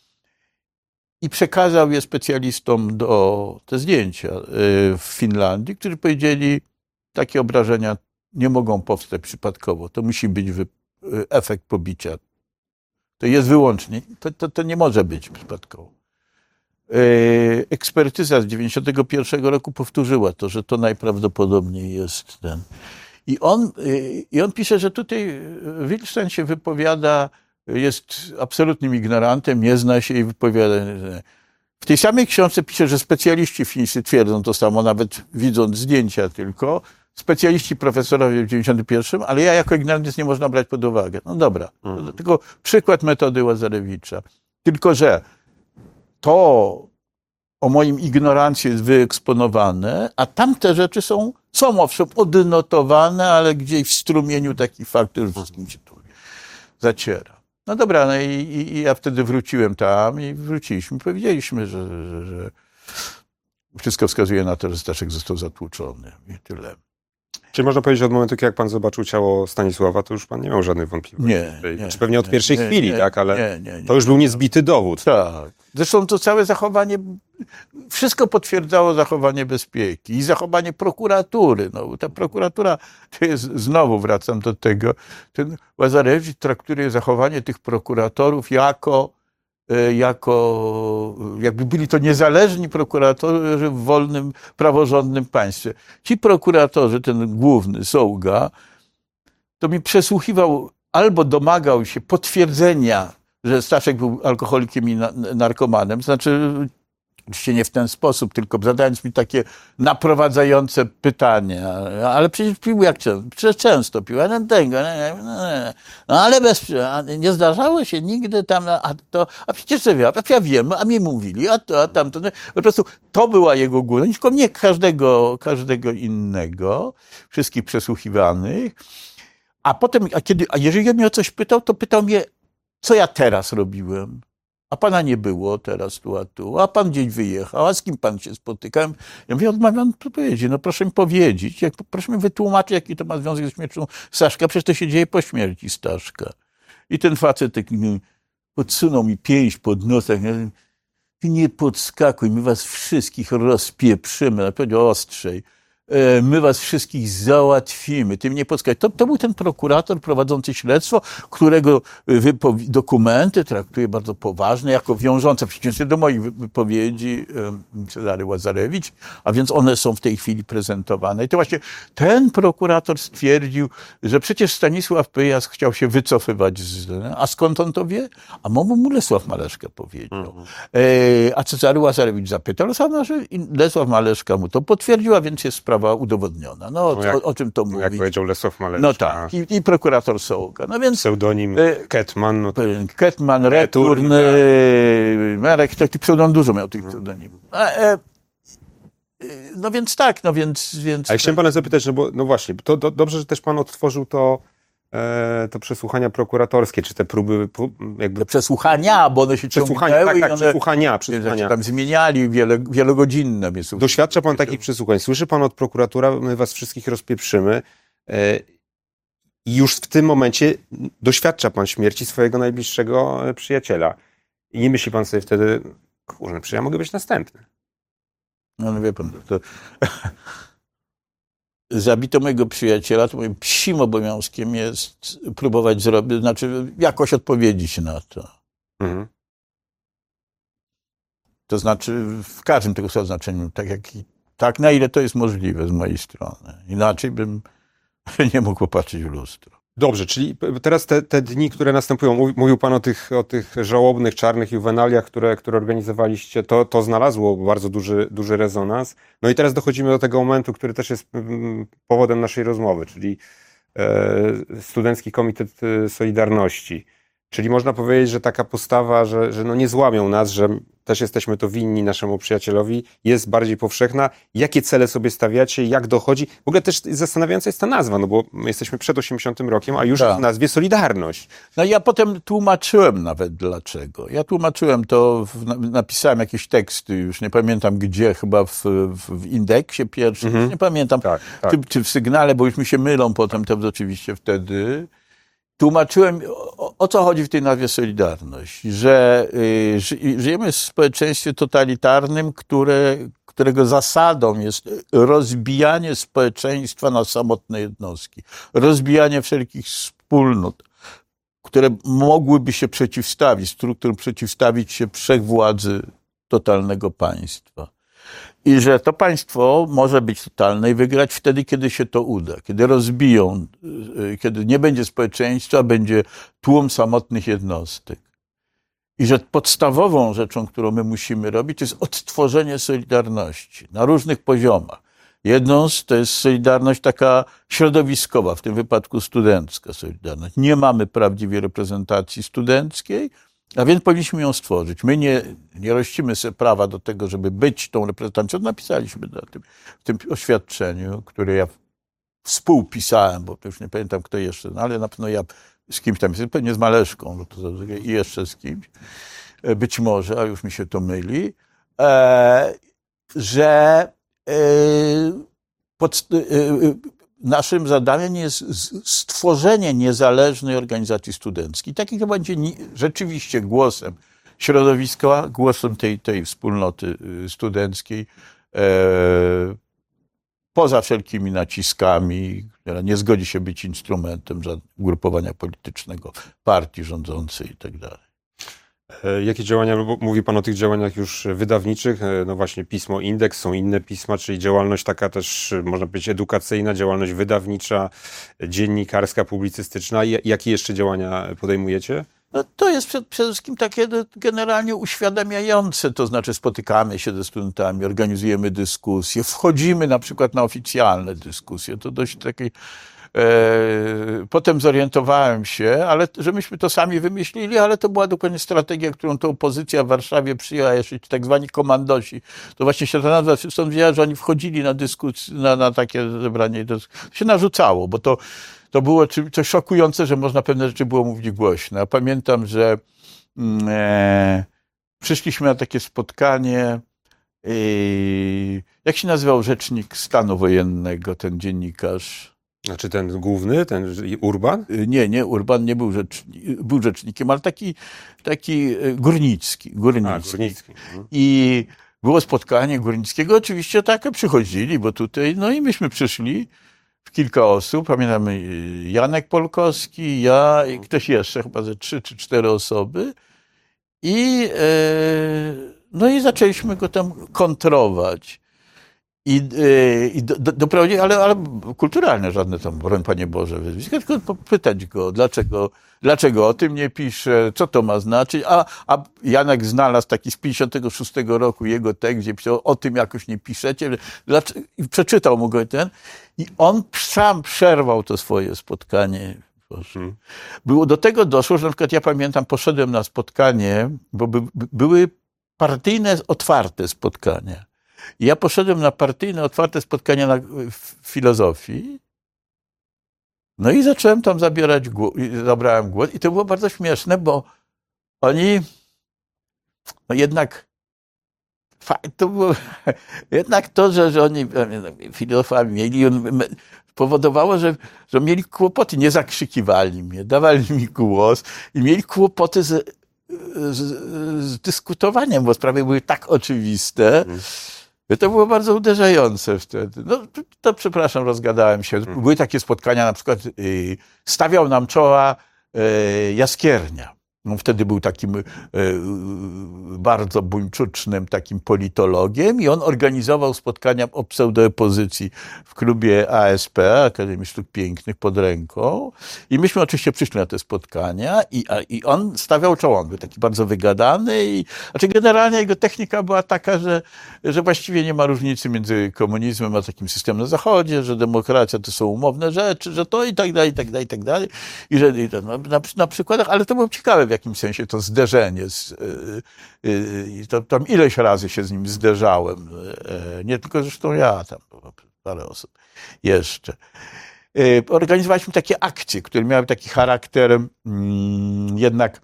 i przekazał je specjalistom do te zdjęcia w Finlandii, którzy powiedzieli, takie obrażenia nie mogą powstać przypadkowo. To musi być wy, efekt pobicia. To jest wyłącznie. To, to, to nie może być przypadkowo. Ekspertyza z dziewięćdziesiątego pierwszego roku powtórzyła to, że to najprawdopodobniej jest ten. I on, i on pisze, że tutaj Wittgenstein się wypowiada, jest absolutnym ignorantem, nie zna się i wypowiada. W tej samej książce pisze, że specjaliści fińscy twierdzą to samo, nawet widząc zdjęcia tylko. Specjaliści profesorowie w dziewięćdziesiątym pierwszym, ale ja jako ignorantiec nie można brać pod uwagę. No dobra, mhm. Tylko przykład metody Łazarewicza. Tylko że to o moim ignorancji jest wyeksponowane, a tamte rzeczy są, są owszem odnotowane, ale gdzieś w strumieniu takich faktów wszystkim się tu zaciera. No dobra, no i, i, i ja wtedy wróciłem tam i wróciliśmy. Powiedzieliśmy, że, że, że wszystko wskazuje na to, że Staszek został zatłuczony i tyle. Czyli można powiedzieć, od momentu, jak pan zobaczył ciało Stanisława, to już pan nie miał żadnych wątpliwości. Nie, nie, Czy pewnie od nie, pierwszej nie, chwili, nie, tak? Ale nie, nie, nie, to już był niezbity dowód. Tak. Zresztą to całe zachowanie, wszystko potwierdzało zachowanie bezpieki i zachowanie prokuratury. No, ta prokuratura, to jest, znowu wracam do tego, ten Łazarewicz traktuje zachowanie tych prokuratorów jako, jako, jakby byli to niezależni prokuratorzy w wolnym, praworządnym państwie. Ci prokuratorzy, ten główny, Sołga, to mi przesłuchiwał, albo domagał się potwierdzenia, że Staszek był alkoholikiem i narkomanem, znaczy oczywiście nie w ten sposób, tylko zadając mi takie naprowadzające pytania, ale przecież pił jak często, przecież często pił, a no tego, no ale bez, nie zdarzało się nigdy tam, a to, a przecież ja, ja wiem, a mi mówili, a to, a tamto, no, po prostu to była jego główna, tylko nie każdego, każdego innego, wszystkich przesłuchiwanych, a potem, a kiedy, a jeżeli mnie o coś pytał, to pytał mnie, co ja teraz robiłem? A pana nie było teraz tu, a tu, a pan gdzieś wyjechał, a z kim pan się spotykał? Ja mówię, odmawiam odpowiedzi, no proszę mi powiedzieć, jak, proszę mi wytłumaczyć, jaki to ma związek ze śmiercią Staszka, przecież to się dzieje po śmierci Staszka. I ten facet taki, no, podsunął mi pięść pod nosem, ty nie podskakuj, my was wszystkich rozpieprzymy, powiedział ostrzej. My was wszystkich załatwimy, ty mnie podskakujesz. To, to był ten prokurator prowadzący śledztwo, którego dokumenty traktuje bardzo poważnie, jako wiążące, w przeciwieństwie do moich wypowiedzi, Cezary Łazarewicz, a więc one są w tej chwili prezentowane. I to właśnie ten prokurator stwierdził, że przecież Stanisław Pyjas chciał się wycofywać z... A skąd on to wie? A mu Lesław Maleszka powiedział. Mhm. A Cezary Łazarewicz zapytał, i Lesław Maleszka mu to potwierdził, a więc jest sprawa udowodniona. No, no jak, o, o czym to mówi? Jak powiedział Lesław Maleszka. No tak, i, i prokurator Sołka. No więc, pseudonim e, Ketman. No to... Ketman, Return, e, Marek, taki pseudonim, dużo miał tych pseudonimów. A, e, no więc tak, no więc... więc A ja chciałem pana zapytać, no bo no właśnie, to do, dobrze, że też pan odtworzył to e, to przesłuchania prokuratorskie, czy te próby jakby... Te przesłuchania, bo one się Przesłuchania, ciągnęły tak, tak, i one przesłuchania, przesłuchania. tam zmieniali, wiele, wielogodzinne. Doświadcza pan takich przesłuchań. Słyszy pan od prokuratora, my was wszystkich rozpieprzymy. E, I już w tym momencie doświadcza pan śmierci swojego najbliższego przyjaciela. I nie myśli pan sobie wtedy, kurczę, czy ja mogę być następny? No, no wie pan, to zabito mojego przyjaciela, to moim psim obowiązkiem jest próbować zrobić, znaczy jakoś odpowiedzieć na to. Mhm. To znaczy w każdym tego słowa znaczeniu, tak, jak, tak na ile to jest możliwe z mojej strony. Inaczej bym nie mógł popatrzeć w lustro. Dobrze, czyli teraz te, te dni, które następują, mówił pan o tych, o tych żałobnych, czarnych juwenaliach, które, które organizowaliście, to, to znalazło bardzo duży, duży rezonans. No i teraz dochodzimy do tego momentu, który też jest powodem naszej rozmowy, czyli e, Studencki Komitet Solidarności. Czyli można powiedzieć, że taka postawa, że, że no nie złamią nas, że też jesteśmy to winni naszemu przyjacielowi, jest bardziej powszechna. Jakie cele sobie stawiacie, jak dochodzi? W ogóle też zastanawiająca jest ta nazwa, no bo my jesteśmy przed osiemdziesiątym rokiem, a już tak. W nazwie Solidarność. No ja potem tłumaczyłem nawet dlaczego. Ja tłumaczyłem to, w, napisałem jakieś teksty, już nie pamiętam gdzie, chyba w, w, w Indeksie pierwszym, mhm. nie pamiętam, tak, tak. Czy, czy w Sygnale, bo już mi się mylą potem, to oczywiście wtedy. Tłumaczyłem, o, o co chodzi w tej nazwie Solidarność, że y, ży, żyjemy w społeczeństwie totalitarnym, które, którego zasadą jest rozbijanie społeczeństwa na samotne jednostki, rozbijanie wszelkich wspólnot, które mogłyby się przeciwstawić, struktur przeciwstawić się wszechwładzy totalnego państwa. I że to państwo może być totalne i wygrać wtedy, kiedy się to uda, kiedy rozbiją, kiedy nie będzie społeczeństwa, będzie tłum samotnych jednostek. I że podstawową rzeczą, którą my musimy robić, to jest odtworzenie solidarności na różnych poziomach. Jedną z to jest solidarność taka środowiskowa, w tym wypadku studencka solidarność. Nie mamy prawdziwej reprezentacji studenckiej, a więc powinniśmy ją stworzyć. My nie, nie rościmy sobie prawa do tego, żeby być tą reprezentacją. Napisaliśmy na tym, w tym oświadczeniu, które ja współpisałem, bo to już nie pamiętam kto jeszcze, no ale na pewno ja z kimś tam, pewnie z Maleszką no to, i jeszcze z kimś, być może, a już mi się to myli, e, że e, pod, e, naszym zadaniem jest stworzenie niezależnej organizacji studenckiej. Takiej, to będzie rzeczywiście głosem środowiska, głosem tej, tej wspólnoty studenckiej, e, poza wszelkimi naciskami, która nie zgodzi się być instrumentem ugrupowania politycznego, partii rządzącej i tak dalej. Jakie działania, mówi pan o tych działaniach już wydawniczych, no właśnie pismo Indeks, są inne pisma, czyli działalność taka też, można powiedzieć, edukacyjna, działalność wydawnicza, dziennikarska, publicystyczna. Jakie jeszcze działania podejmujecie? No to jest przede wszystkim takie generalnie uświadamiające, to znaczy spotykamy się ze studentami, organizujemy dyskusje, wchodzimy na przykład na oficjalne dyskusje, to dość takie... Potem zorientowałem się, ale, że myśmy to sami wymyślili, ale to była dokładnie strategia, którą to opozycja w Warszawie przyjęła, jeszcze ci tak zwani komandosi. To właśnie się ta nazwa stąd wzięła, że oni wchodzili na dyskusje, na, na takie zebranie i to się narzucało, bo to, to było coś szokujące, że można pewne rzeczy było mówić głośno. Ja pamiętam, że e, przyszliśmy na takie spotkanie, e, jak się nazywał rzecznik stanu wojennego, ten dziennikarz? Znaczy ten główny, ten Urban? Nie, nie, Urban nie był, rzecznik, był rzecznikiem, ale taki, taki Górnicki. Górnicki. A, Górnicki. I było spotkanie Górnickiego, oczywiście takie przychodzili, bo tutaj, no i myśmy przyszli w kilka osób, pamiętamy Janek Polkowski, ja i ktoś jeszcze, chyba ze trzy czy cztery osoby i, no i zaczęliśmy go tam kontrować. I, i do, do, doprowadzić, ale, ale kulturalne, żadne tam, broń Panie Boże, wyzwiska, tylko pytać go, dlaczego, dlaczego o tym nie pisze, co to ma znaczyć, a, a Janek znalazł taki z pięćdziesiątego szóstego roku jego tekst, gdzie pisał, o tym jakoś nie piszecie, dlaczego, i przeczytał mu go ten i on sam przerwał to swoje spotkanie. Hmm. Było, do tego doszło, że na przykład ja pamiętam, poszedłem na spotkanie, bo by, by, były partyjne, otwarte spotkania. I ja poszedłem na partyjne, otwarte spotkania na, w filozofii No i zacząłem tam zabierać głos, zabrałem głos i to było bardzo śmieszne, bo oni no jednak to było, jednak to, że, że oni filozofami mieli, powodowało, że, że mieli kłopoty, nie zakrzykiwali mnie, dawali mi głos i mieli kłopoty z, z, z dyskutowaniem, bo sprawy były tak oczywiste, mm. że to było bardzo uderzające wtedy. No to, to przepraszam, rozgadałem się. Mm. Były takie spotkania, na przykład y, stawiał nam czoła y, Jaskiernia. No, wtedy był takim y, y, bardzo buńczucznym takim politologiem i on organizował spotkania o pseudoepozycji w klubie A S P, Akademii Sztuk Pięknych, pod ręką. I myśmy oczywiście przyszli na te spotkania i, a, i on stawiał czoło. On był taki bardzo wygadany i znaczy generalnie jego technika była taka, że, że właściwie nie ma różnicy między komunizmem a takim systemem na Zachodzie, że demokracja to są umowne rzeczy, że to i tak dalej, i tak dalej, i tak dalej. I że i to, no, na, na przykładach, ale to było ciekawe w jakimś sensie to zderzenie. Z, yy, yy, to, tam ileś razy się z nim zderzałem. Yy, nie tylko zresztą ja, tam było parę osób jeszcze. Yy, organizowaliśmy takie akcje, które miały taki charakter yy, jednak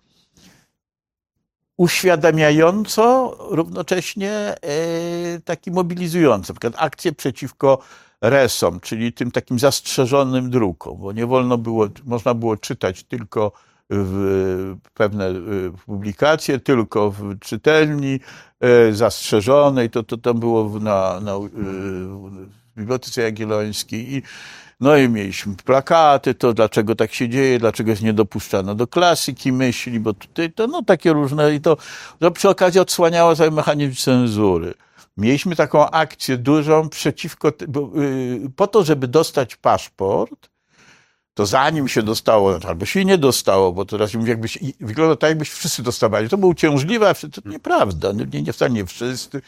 uświadamiająco, równocześnie yy, taki mobilizujący. Na przykład akcje przeciwko resom, czyli tym takim zastrzeżonym drukom, bo nie wolno było, można było czytać tylko w pewne publikacje, tylko w czytelni zastrzeżonej, to, to tam było na, na, w Bibliotece Jagiellońskiej. I, no i mieliśmy plakaty, to dlaczego tak się dzieje, dlaczego jest niedopuszczano do klasyki myśli, bo tutaj to no takie różne i to, to przy okazji odsłaniało cały mechanizm cenzury. Mieliśmy taką akcję dużą przeciwko, bo, yy, po to, żeby dostać paszport, to zanim się dostało, albo się nie dostało, bo teraz jakbyś, wygląda tak, jakbyś wszyscy dostawali. To było uciążliwe, a to nieprawda. Nie, nie, wcale nie wszyscy.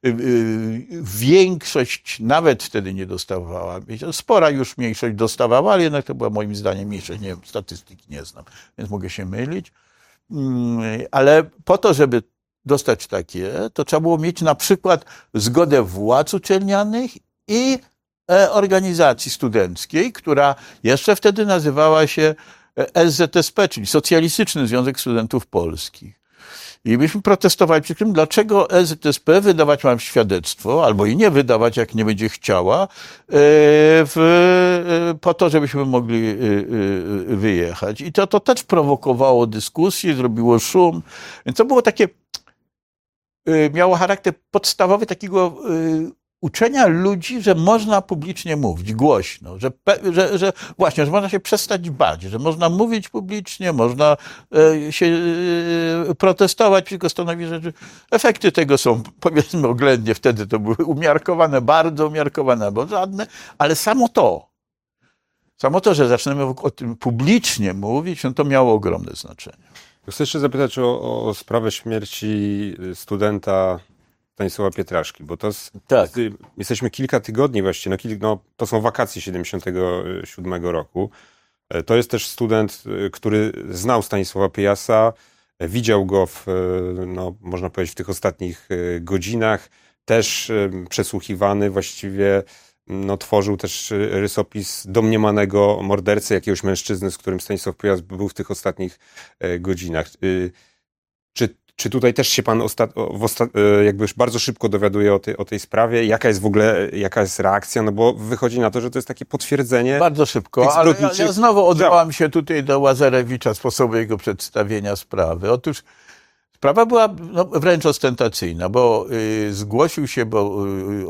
Większość nawet wtedy nie dostawała. Spora już mniejszość dostawała, ale jednak to była moim zdaniem mniejszość. Nie wiem, statystyki nie znam, więc mogę się mylić. Ale po to, żeby dostać takie, to trzeba było mieć na przykład zgodę władz uczelnianych i organizacji studenckiej, która jeszcze wtedy nazywała się S Z S P, czyli Socjalistyczny Związek Studentów Polskich. I myśmy protestowali przy tym, dlaczego S Z S P wydawać mam świadectwo, albo i nie wydawać, jak nie będzie chciała, w, po to, żebyśmy mogli wyjechać. I to, to też prowokowało dyskusję, zrobiło szum. Więc to było takie, miało charakter podstawowy takiego uczenia ludzi, że można publicznie mówić głośno, że, że, że właśnie, że można się przestać bać, że można mówić publicznie, można się protestować przeciwko stanowi rzeczy. Efekty tego są, powiedzmy oględnie, wtedy to były umiarkowane, bardzo umiarkowane, albo żadne, ale samo to, samo to, że zaczniemy o tym publicznie mówić, no to miało ogromne znaczenie. Chcę jeszcze zapytać o, o sprawę śmierci studenta Stanisława Pietraszki, bo to jest, tak. jesteśmy kilka tygodni właściwie, no, kil, no, to są wakacje siedemdziesiątego siódmego roku. To jest też student, który znał Stanisława Pyjasa, widział go w, no, można powiedzieć, w tych ostatnich godzinach, też przesłuchiwany właściwie, no, tworzył też rysopis domniemanego mordercy, jakiegoś mężczyzny, z którym Stanisław Pyjas był w tych ostatnich godzinach. Czy Czy tutaj też się pan ostat... w ostat... jakby już bardzo szybko dowiaduje o, tej, o tej sprawie? Jaka jest w ogóle, jaka jest reakcja? No bo wychodzi na to, że to jest takie potwierdzenie. Bardzo szybko, ale ja, ja znowu odwołam się tutaj do Łazarewicza, sposobu jego przedstawienia sprawy. Otóż sprawa była no, wręcz ostentacyjna, bo y, zgłosił się, bo y,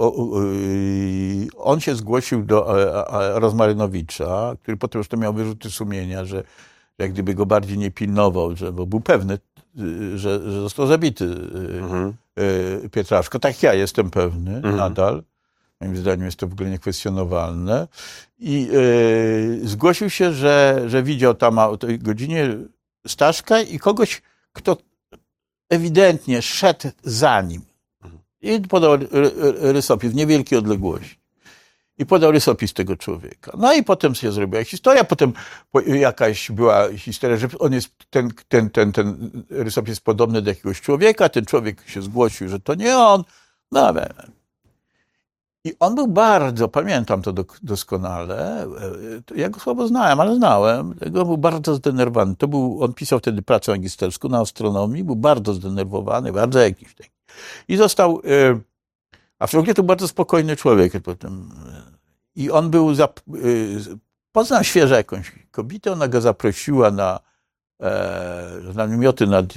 y, on się zgłosił do y, Rozmarynowicza, który potem już to miał wyrzuty sumienia, że jak gdyby go bardziej nie pilnował, że, bo był pewny, Że, że został zabity mhm. Pietraszko. Tak ja jestem pewny mhm. nadal. Moim zdaniem jest to w ogóle niekwestionowalne. I yy, zgłosił się, że, że widział tam o tej godzinie Staszka i kogoś, kto ewidentnie szedł za nim. I podał rysopis w niewielkiej odległości. I podał rysopis tego człowieka. No i potem się zrobiła historia, potem jakaś była historia, że on jest, ten, ten, ten, ten rysopis jest podobny do jakiegoś człowieka, ten człowiek się zgłosił, że to nie on. No, I on był bardzo, pamiętam to doskonale, ja go słabo znałem, ale znałem, on był bardzo zdenerwowany. To był, on pisał wtedy pracę magisterską na astronomii, był bardzo zdenerwowany, bardzo jakiś taki. I został, a w ogóle to był bardzo spokojny człowiek potem. I on był, poznał świeżo jakąś kobietę, ona go zaprosiła na, na namioty nad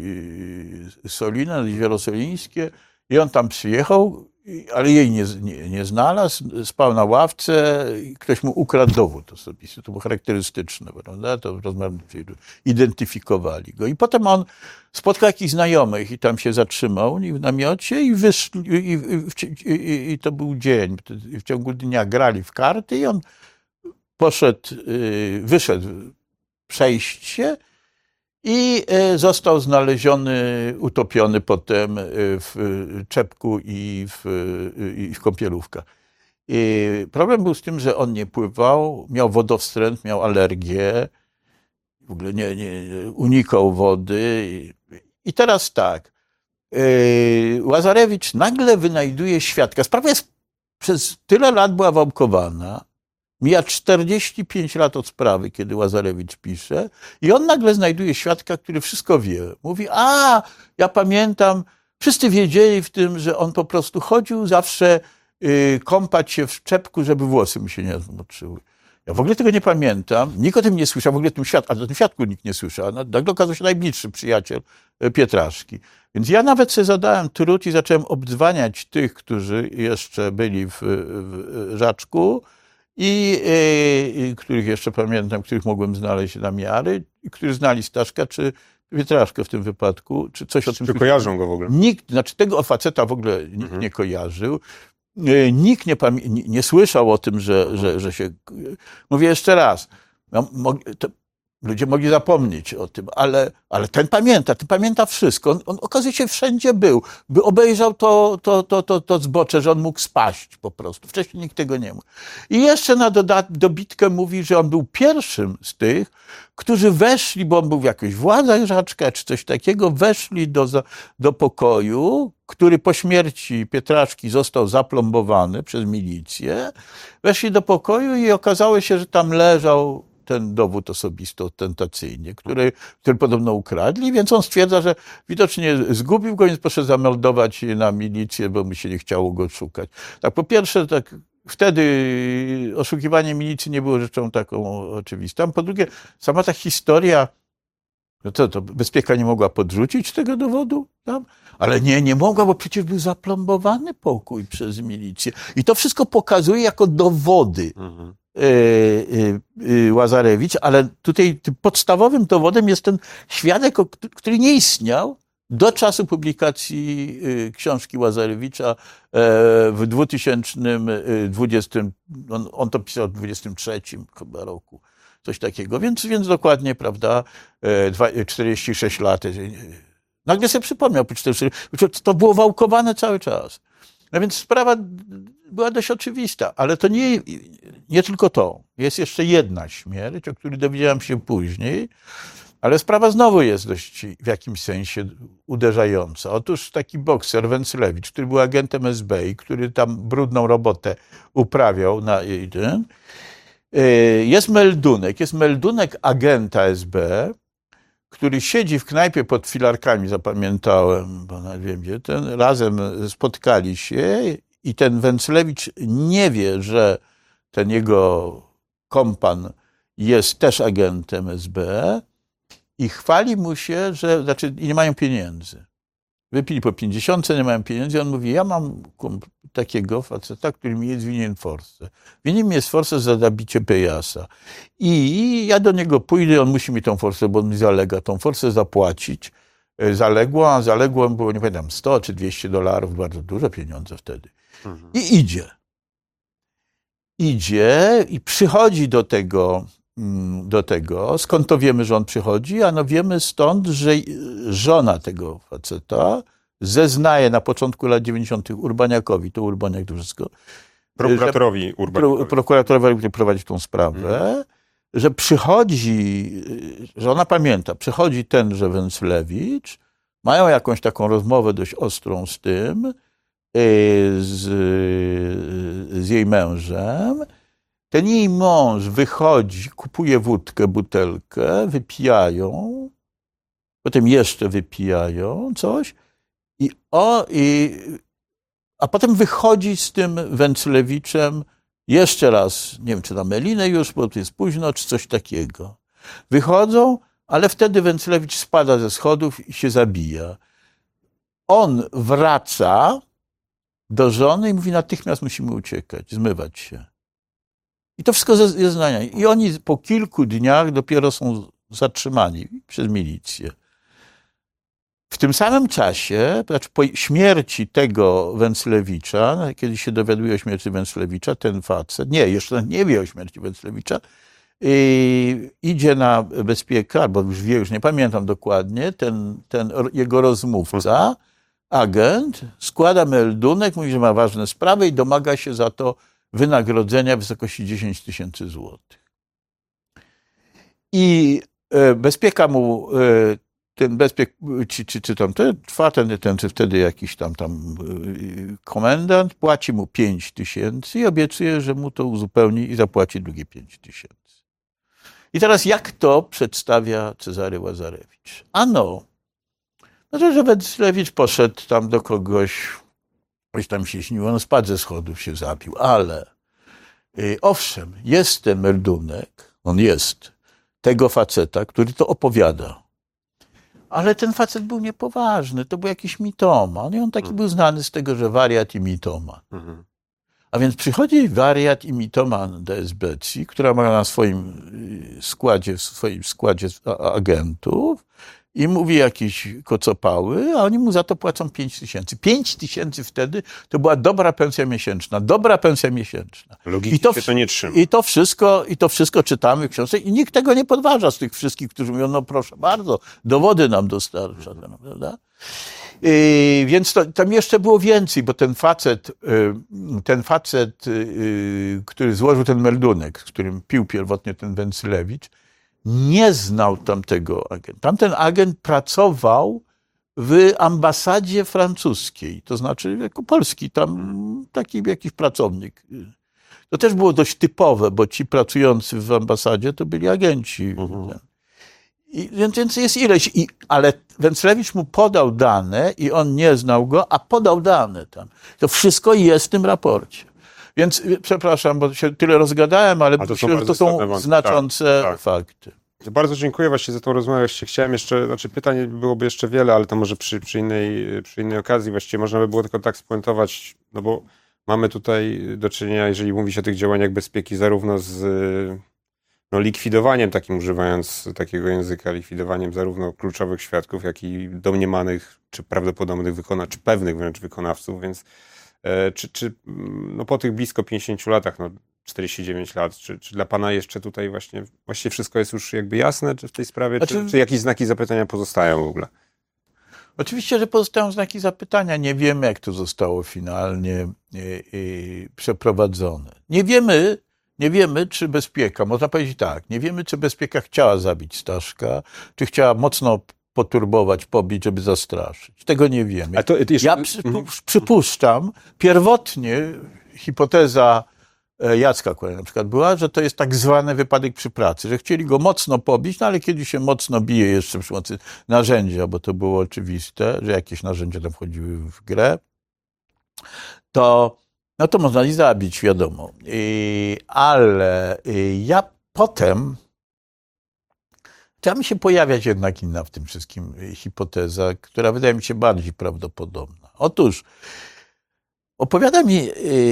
Solina, nad Jezioro Solińskie i on tam przyjechał, ale jej nie, nie, nie znalazł, spał na ławce i ktoś mu ukradł dowód osobisty. To było charakterystyczne, prawda? To identyfikowali go. I potem on spotkał jakichś znajomych i tam się zatrzymał w namiocie i, wyszli, i, i, i, i to był dzień. W ciągu dnia grali w karty i on poszedł, wyszedł przejście i został znaleziony, utopiony potem w czepku i w, i w kąpielówkach. I problem był z tym, że on nie pływał, miał wodowstręt, miał alergię, w ogóle nie, nie unikał wody. I teraz tak, Łazarewicz nagle wynajduje świadka. Sprawa jest, przez tyle lat była wałkowana. Mija czterdzieści pięć lat od sprawy, kiedy Łazarewicz pisze i on nagle znajduje świadka, który wszystko wie. Mówi, a, ja pamiętam, wszyscy wiedzieli w tym, że on po prostu chodził zawsze y, kąpać się w czepku, żeby włosy mu się nie zmoczyły. Ja w ogóle tego nie pamiętam, nikt o tym nie słyszał, w ogóle tym świadku, ale o tym świadku nikt nie słyszał. Nagle okazał się najbliższy przyjaciel Pietraszki. Więc ja nawet sobie zadałem trud i zacząłem obdzwaniać tych, którzy jeszcze byli w, w Żaczku, I, i których jeszcze pamiętam, których mogłem znaleźć namiary, i którzy znali Staszka, czy Pietraszkę w tym wypadku, czy coś o tym. Czy kojarzą go w ogóle? Nikt, znaczy tego faceta w ogóle nikt mhm. nie kojarzył. Nikt nie, pamię- nie, nie słyszał o tym, że, mhm. że, że się... Mówię jeszcze raz, to ludzie mogli zapomnieć o tym, ale, ale ten pamięta, ten pamięta wszystko. On, on okazuje się wszędzie był. By obejrzał to, to, to, to, to zbocze, że on mógł spaść po prostu. Wcześniej nikt tego nie mógł. I jeszcze na doda- dobitkę mówi, że on był pierwszym z tych, którzy weszli, bo on był w jakiejś władzach Żaczka, czy coś takiego, weszli do, do pokoju, który po śmierci Pietraszki został zaplombowany przez milicję. Weszli do pokoju i okazało się, że tam leżał ten dowód osobisty ostentacyjny, który, który podobno ukradli, więc on stwierdza, że widocznie zgubił go, więc proszę zameldować na milicję, bo mi się nie chciało go szukać. Tak, po pierwsze, tak, wtedy oszukiwanie milicji nie było rzeczą taką oczywistą. Po drugie, sama ta historia, no co to, bezpieka nie mogła podrzucić tego dowodu tam? Ale nie, nie mogła, bo przecież był zaplombowany pokój przez milicję. I to wszystko pokazuje jako dowody. Mhm. Łazarewicz, ale tutaj tym podstawowym dowodem jest ten świadek, który nie istniał do czasu publikacji książki Łazarewicza w dwa tysiące dwudziestym, on, on to pisał w dwudziestym trzecim chyba roku, coś takiego, więc, więc dokładnie, prawda, czterdzieści sześć lat. Nagle sobie przypomniał, to było wałkowane cały czas. No więc sprawa była dość oczywista, ale to nie, nie tylko to. Jest jeszcze jedna śmierć, o której dowiedziałem się później, ale sprawa znowu jest dość w jakimś sensie uderzająca. Otóż taki bokser Węclewicz, który był agentem S B i który tam brudną robotę uprawiał na jeden, jest meldunek, jest meldunek agenta S B, który siedzi w knajpie pod Filarkami, zapamiętałem, bo nawet wiem gdzie, ten, razem spotkali się i ten Węclewicz nie wie, że ten jego kompan jest też agentem S B i chwali mu się, że, znaczy nie mają pieniędzy. Wypili po pięćdziesiątce, nie mają pieniędzy. On mówi, ja mam takiego faceta, który mi jest winien forsę. Winien mi jest forsę za zabicie Pejasa. I ja do niego pójdę, on musi mi tą forsę, bo on mi zalega, tą forsę zapłacić. Zaległo, a zaległo było, nie pamiętam, sto czy dwieście dolarów, bardzo duże pieniądze wtedy. Mhm. I idzie. Idzie i przychodzi do tego, do tego. Skąd to wiemy, że on przychodzi? Ano wiemy stąd, że żona tego faceta zeznaje na początku lat dziewięćdziesiątych Urbaniakowi, to Urbaniak to wszystko. Prokuratorowi Urbanikowi. Pro, prokuratorowi, który prowadzi tą sprawę, hmm. że przychodzi, że ona pamięta, przychodzi tenże Węclewicz, mają jakąś taką rozmowę dość ostrą z tym z, z jej mężem. Ten jej mąż wychodzi, kupuje wódkę, butelkę, wypijają, potem jeszcze wypijają coś, i o, i, a potem wychodzi z tym Węclewiczem jeszcze raz, nie wiem, czy na Melinę już, bo to jest późno, czy coś takiego. Wychodzą, ale wtedy Węclewicz spada ze schodów i się zabija. On wraca do żony i mówi, natychmiast musimy uciekać, zmywać się. I to wszystko jest znania. I oni po kilku dniach dopiero są zatrzymani przez milicję. W tym samym czasie, znaczy po śmierci tego Węclewicza, kiedy się dowiaduje o śmierci Węclewicza, ten facet, nie, jeszcze nie wie o śmierci Węclewicza, i idzie na bezpiekę, albo już wie, już nie pamiętam dokładnie, ten, ten jego rozmówca, agent, składa meldunek, mówi, że ma ważne sprawy i domaga się za to wynagrodzenia w wysokości dziesięć tysięcy złotych. I bezpieka mu, ten bezpiek, czy, czy, czy tam, to trwa ten, ten, czy wtedy jakiś tam, tam komendant, płaci mu pięć tysięcy i obiecuje, że mu to uzupełni i zapłaci drugie pięć tysięcy. I teraz jak to przedstawia Cezary Łazarewicz? Ano, no to, że Węclewicz poszedł tam do kogoś, coś tam się śniło, on spadł ze schodów, się zabił, ale y, owszem, jest ten meldunek, on jest, tego faceta, który to opowiada. Ale ten facet był niepoważny, to był jakiś mitoman i on taki był znany z tego, że wariat i mitoman. Mhm. A więc przychodzi wariat i mitoman do S B C, która ma na swoim składzie, w swoim składzie agentów i mówi jakieś kocopały, a oni mu za to płacą pięć tysięcy. pięć tysięcy wtedy to była dobra pensja miesięczna. Dobra pensja miesięczna. Logiki I to, się to nie trzyma. I to, wszystko, I to wszystko czytamy w książce i nikt tego nie podważa z tych wszystkich, którzy mówią, no proszę bardzo, dowody nam dostarcza. No, prawda? Yy, więc to, tam jeszcze było więcej, bo ten facet, yy, ten facet, yy, który złożył ten meldunek, z którym pił pierwotnie ten Węclewicz, nie znał tamtego agenta. Tamten agent pracował w ambasadzie francuskiej, to znaczy jako polski, tam taki jakiś pracownik. To też było dość typowe, bo ci pracujący w ambasadzie to byli agenci. Mhm. I, więc, więc jest ileś, i, ale Węclewicz mu podał dane i on nie znał go, a podał dane tam. To wszystko jest w tym raporcie. Więc przepraszam, bo się tyle rozgadałem, ale to myślę, są że to są znaczące tak, tak. fakty. Bardzo dziękuję właśnie za tą rozmowę. Chciałem jeszcze, znaczy pytań byłoby jeszcze wiele, ale to może przy, przy, innej, przy innej okazji właściwie można by było tylko tak spuentować, no bo mamy tutaj do czynienia, jeżeli mówi się o tych działaniach bezpieki, zarówno z no, likwidowaniem, takim używając takiego języka, likwidowaniem zarówno kluczowych świadków, jak i domniemanych, czy prawdopodobnych wykonawców, czy pewnych wręcz wykonawców, więc e, czy, czy no, po tych blisko pięćdziesięciu latach, no czterdzieści dziewięć lat, czy, czy dla pana jeszcze tutaj właśnie, właściwie wszystko jest już jakby jasne, czy w tej sprawie, znaczy, czy, czy jakieś znaki zapytania pozostają w ogóle? Oczywiście, że pozostają znaki zapytania. Nie wiemy, jak to zostało finalnie y, y, przeprowadzone. Nie wiemy, Nie wiemy, czy bezpieka, można powiedzieć tak, nie wiemy, czy bezpieka chciała zabić Staszka, czy chciała mocno poturbować, pobić, żeby zastraszyć. Tego nie wiemy. A to, to jeszcze... Ja przypu przypuszczam, pierwotnie hipoteza Jacka Kłania na przykład była, że to jest tak zwany wypadek przy pracy, że chcieli go mocno pobić, no ale kiedy się mocno bije jeszcze przy pomocy narzędzia, bo to było oczywiste, że jakieś narzędzia tam wchodziły w grę, to no to można i zabić, wiadomo. I, ale ja potem chciała mi się pojawiać jednak inna w tym wszystkim hipoteza, która wydaje mi się bardziej prawdopodobna. Otóż opowiada mi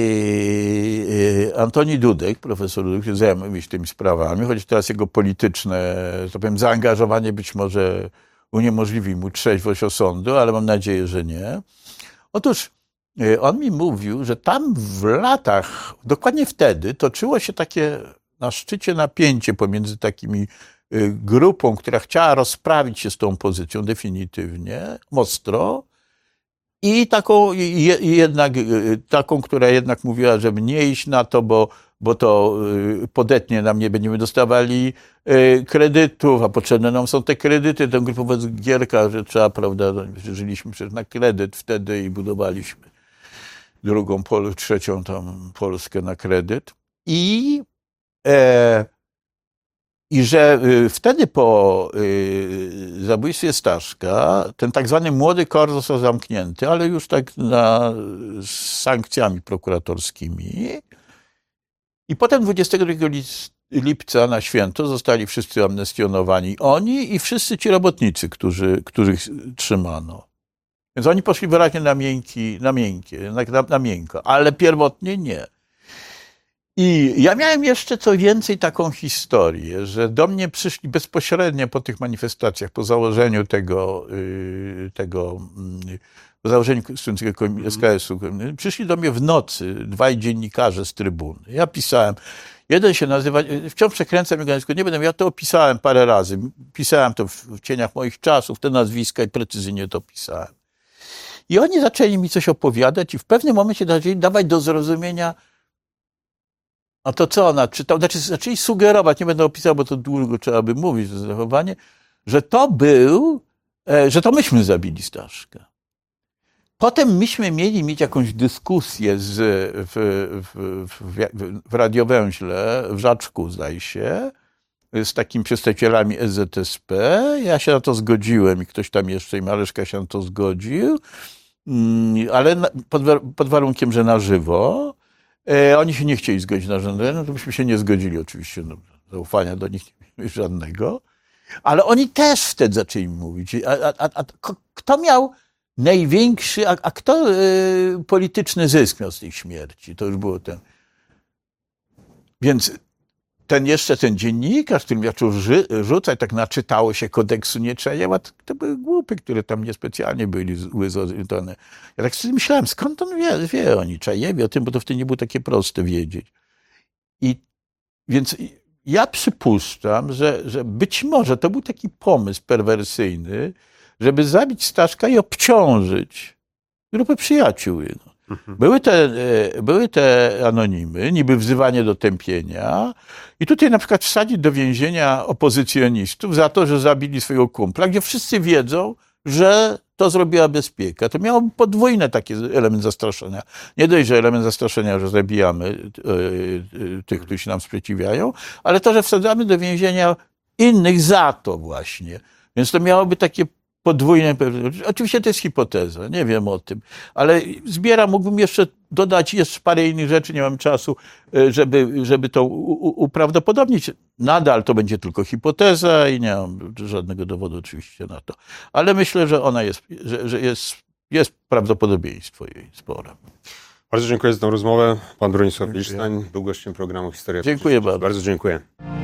Antoni Dudek, profesor Dudek, który zajmuje się tymi sprawami, choć teraz jego polityczne, że tak powiem, zaangażowanie być może uniemożliwi mu trzeźwość osądu, ale mam nadzieję, że nie. Otóż on mi mówił, że tam w latach, dokładnie wtedy, toczyło się takie na szczycie napięcie pomiędzy takimi grupą, która chciała rozprawić się z tą pozycją definitywnie, ostro, i taką jednak, taką, która jednak mówiła, żeby nie iść na to, bo, bo to podetnie nam, nie będziemy dostawali kredytów, a potrzebne nam są te kredyty. Tę grupę Gierka, że trzeba, prawda, żyliśmy przecież na kredyt wtedy i budowaliśmy drugą, pol, trzecią tam Polskę na kredyt. I, e, i że y, wtedy po y, zabójstwie Staszka ten tak zwany młody KOR został zamknięty, ale już tak na, z sankcjami prokuratorskimi. I potem dwudziestego drugiego lipca na święto zostali wszyscy amnestionowani. Oni i wszyscy ci robotnicy, którzy, których trzymano. Więc oni poszli wyraźnie na miękki, na miękkie, na, na miękko, ale pierwotnie nie. I ja miałem jeszcze co więcej taką historię, że do mnie przyszli bezpośrednio po tych manifestacjach, po założeniu tego, tego po założeniu S K S-u, przyszli do mnie w nocy dwaj dziennikarze z Trybuny. Ja pisałem, jeden się nazywa, wciąż przekręcam jego nazwisko, nie będę, ja to opisałem parę razy, pisałem to w cieniach moich czasów, te nazwiska i precyzyjnie to pisałem. I oni zaczęli mi coś opowiadać i w pewnym momencie zaczęli dawać do zrozumienia, a to co ona czytała, znaczy zaczęli sugerować, nie będę opisał, bo to długo trzeba by mówić, to zachowanie, że to był, że to myśmy zabili Staszka. Potem myśmy mieli mieć jakąś dyskusję z, w, w, w, w radiowęźle, w Żaczku zdaje się, z takimi przedstawicielami S Z S P. Ja się na to zgodziłem i ktoś tam jeszcze, i Mareszka się na to zgodził, ale pod, pod warunkiem, że na żywo. E, oni się nie chcieli zgodzić na żądanie, no to byśmy się nie zgodzili oczywiście, no, zaufania do nich nie mieli żadnego, ale oni też wtedy zaczęli mówić. A, a, a, a kto miał największy, a, a kto y, polityczny zysk miał z tej śmierci? To już było ten. Więc ten jeszcze ten dziennikarz, który zaczął rzucać, tak naczytało się kodeksu nie trzeba, to były głupy, które tam niespecjalnie byli zorientowane. Ja tak sobie myślałem, skąd on wie, wie o Niczajewie, o tym, bo to wtedy nie było takie proste wiedzieć. I więc ja przypuszczam, że, że być może to był taki pomysł perwersyjny, żeby zabić Staszka i obciążyć grupę przyjaciół jego. Były te, były te anonimy, niby wzywanie do tępienia i tutaj na przykład wsadzić do więzienia opozycjonistów za to, że zabili swojego kumpla, gdzie wszyscy wiedzą, że to zrobiła bezpieka. To miało podwójny taki element zastraszenia. Nie dość, że element zastraszenia, że zabijamy tych, którzy się nam sprzeciwiają, ale to, że wsadzamy do więzienia innych za to właśnie. Więc to miałoby takie podwójne. Oczywiście to jest hipoteza, nie wiem o tym, ale zbieram, mógłbym jeszcze dodać jeszcze parę innych rzeczy, nie mam czasu, żeby, żeby to u, uprawdopodobnić. Nadal to będzie tylko hipoteza i nie mam żadnego dowodu oczywiście na to, ale myślę, że ona jest, że, że jest, jest prawdopodobieństwo jej spore. Bardzo dziękuję za tę rozmowę. Pan Bronisław Bilsztajn był gościem programu Historia. Dziękuję bardzo. Bardzo dziękuję.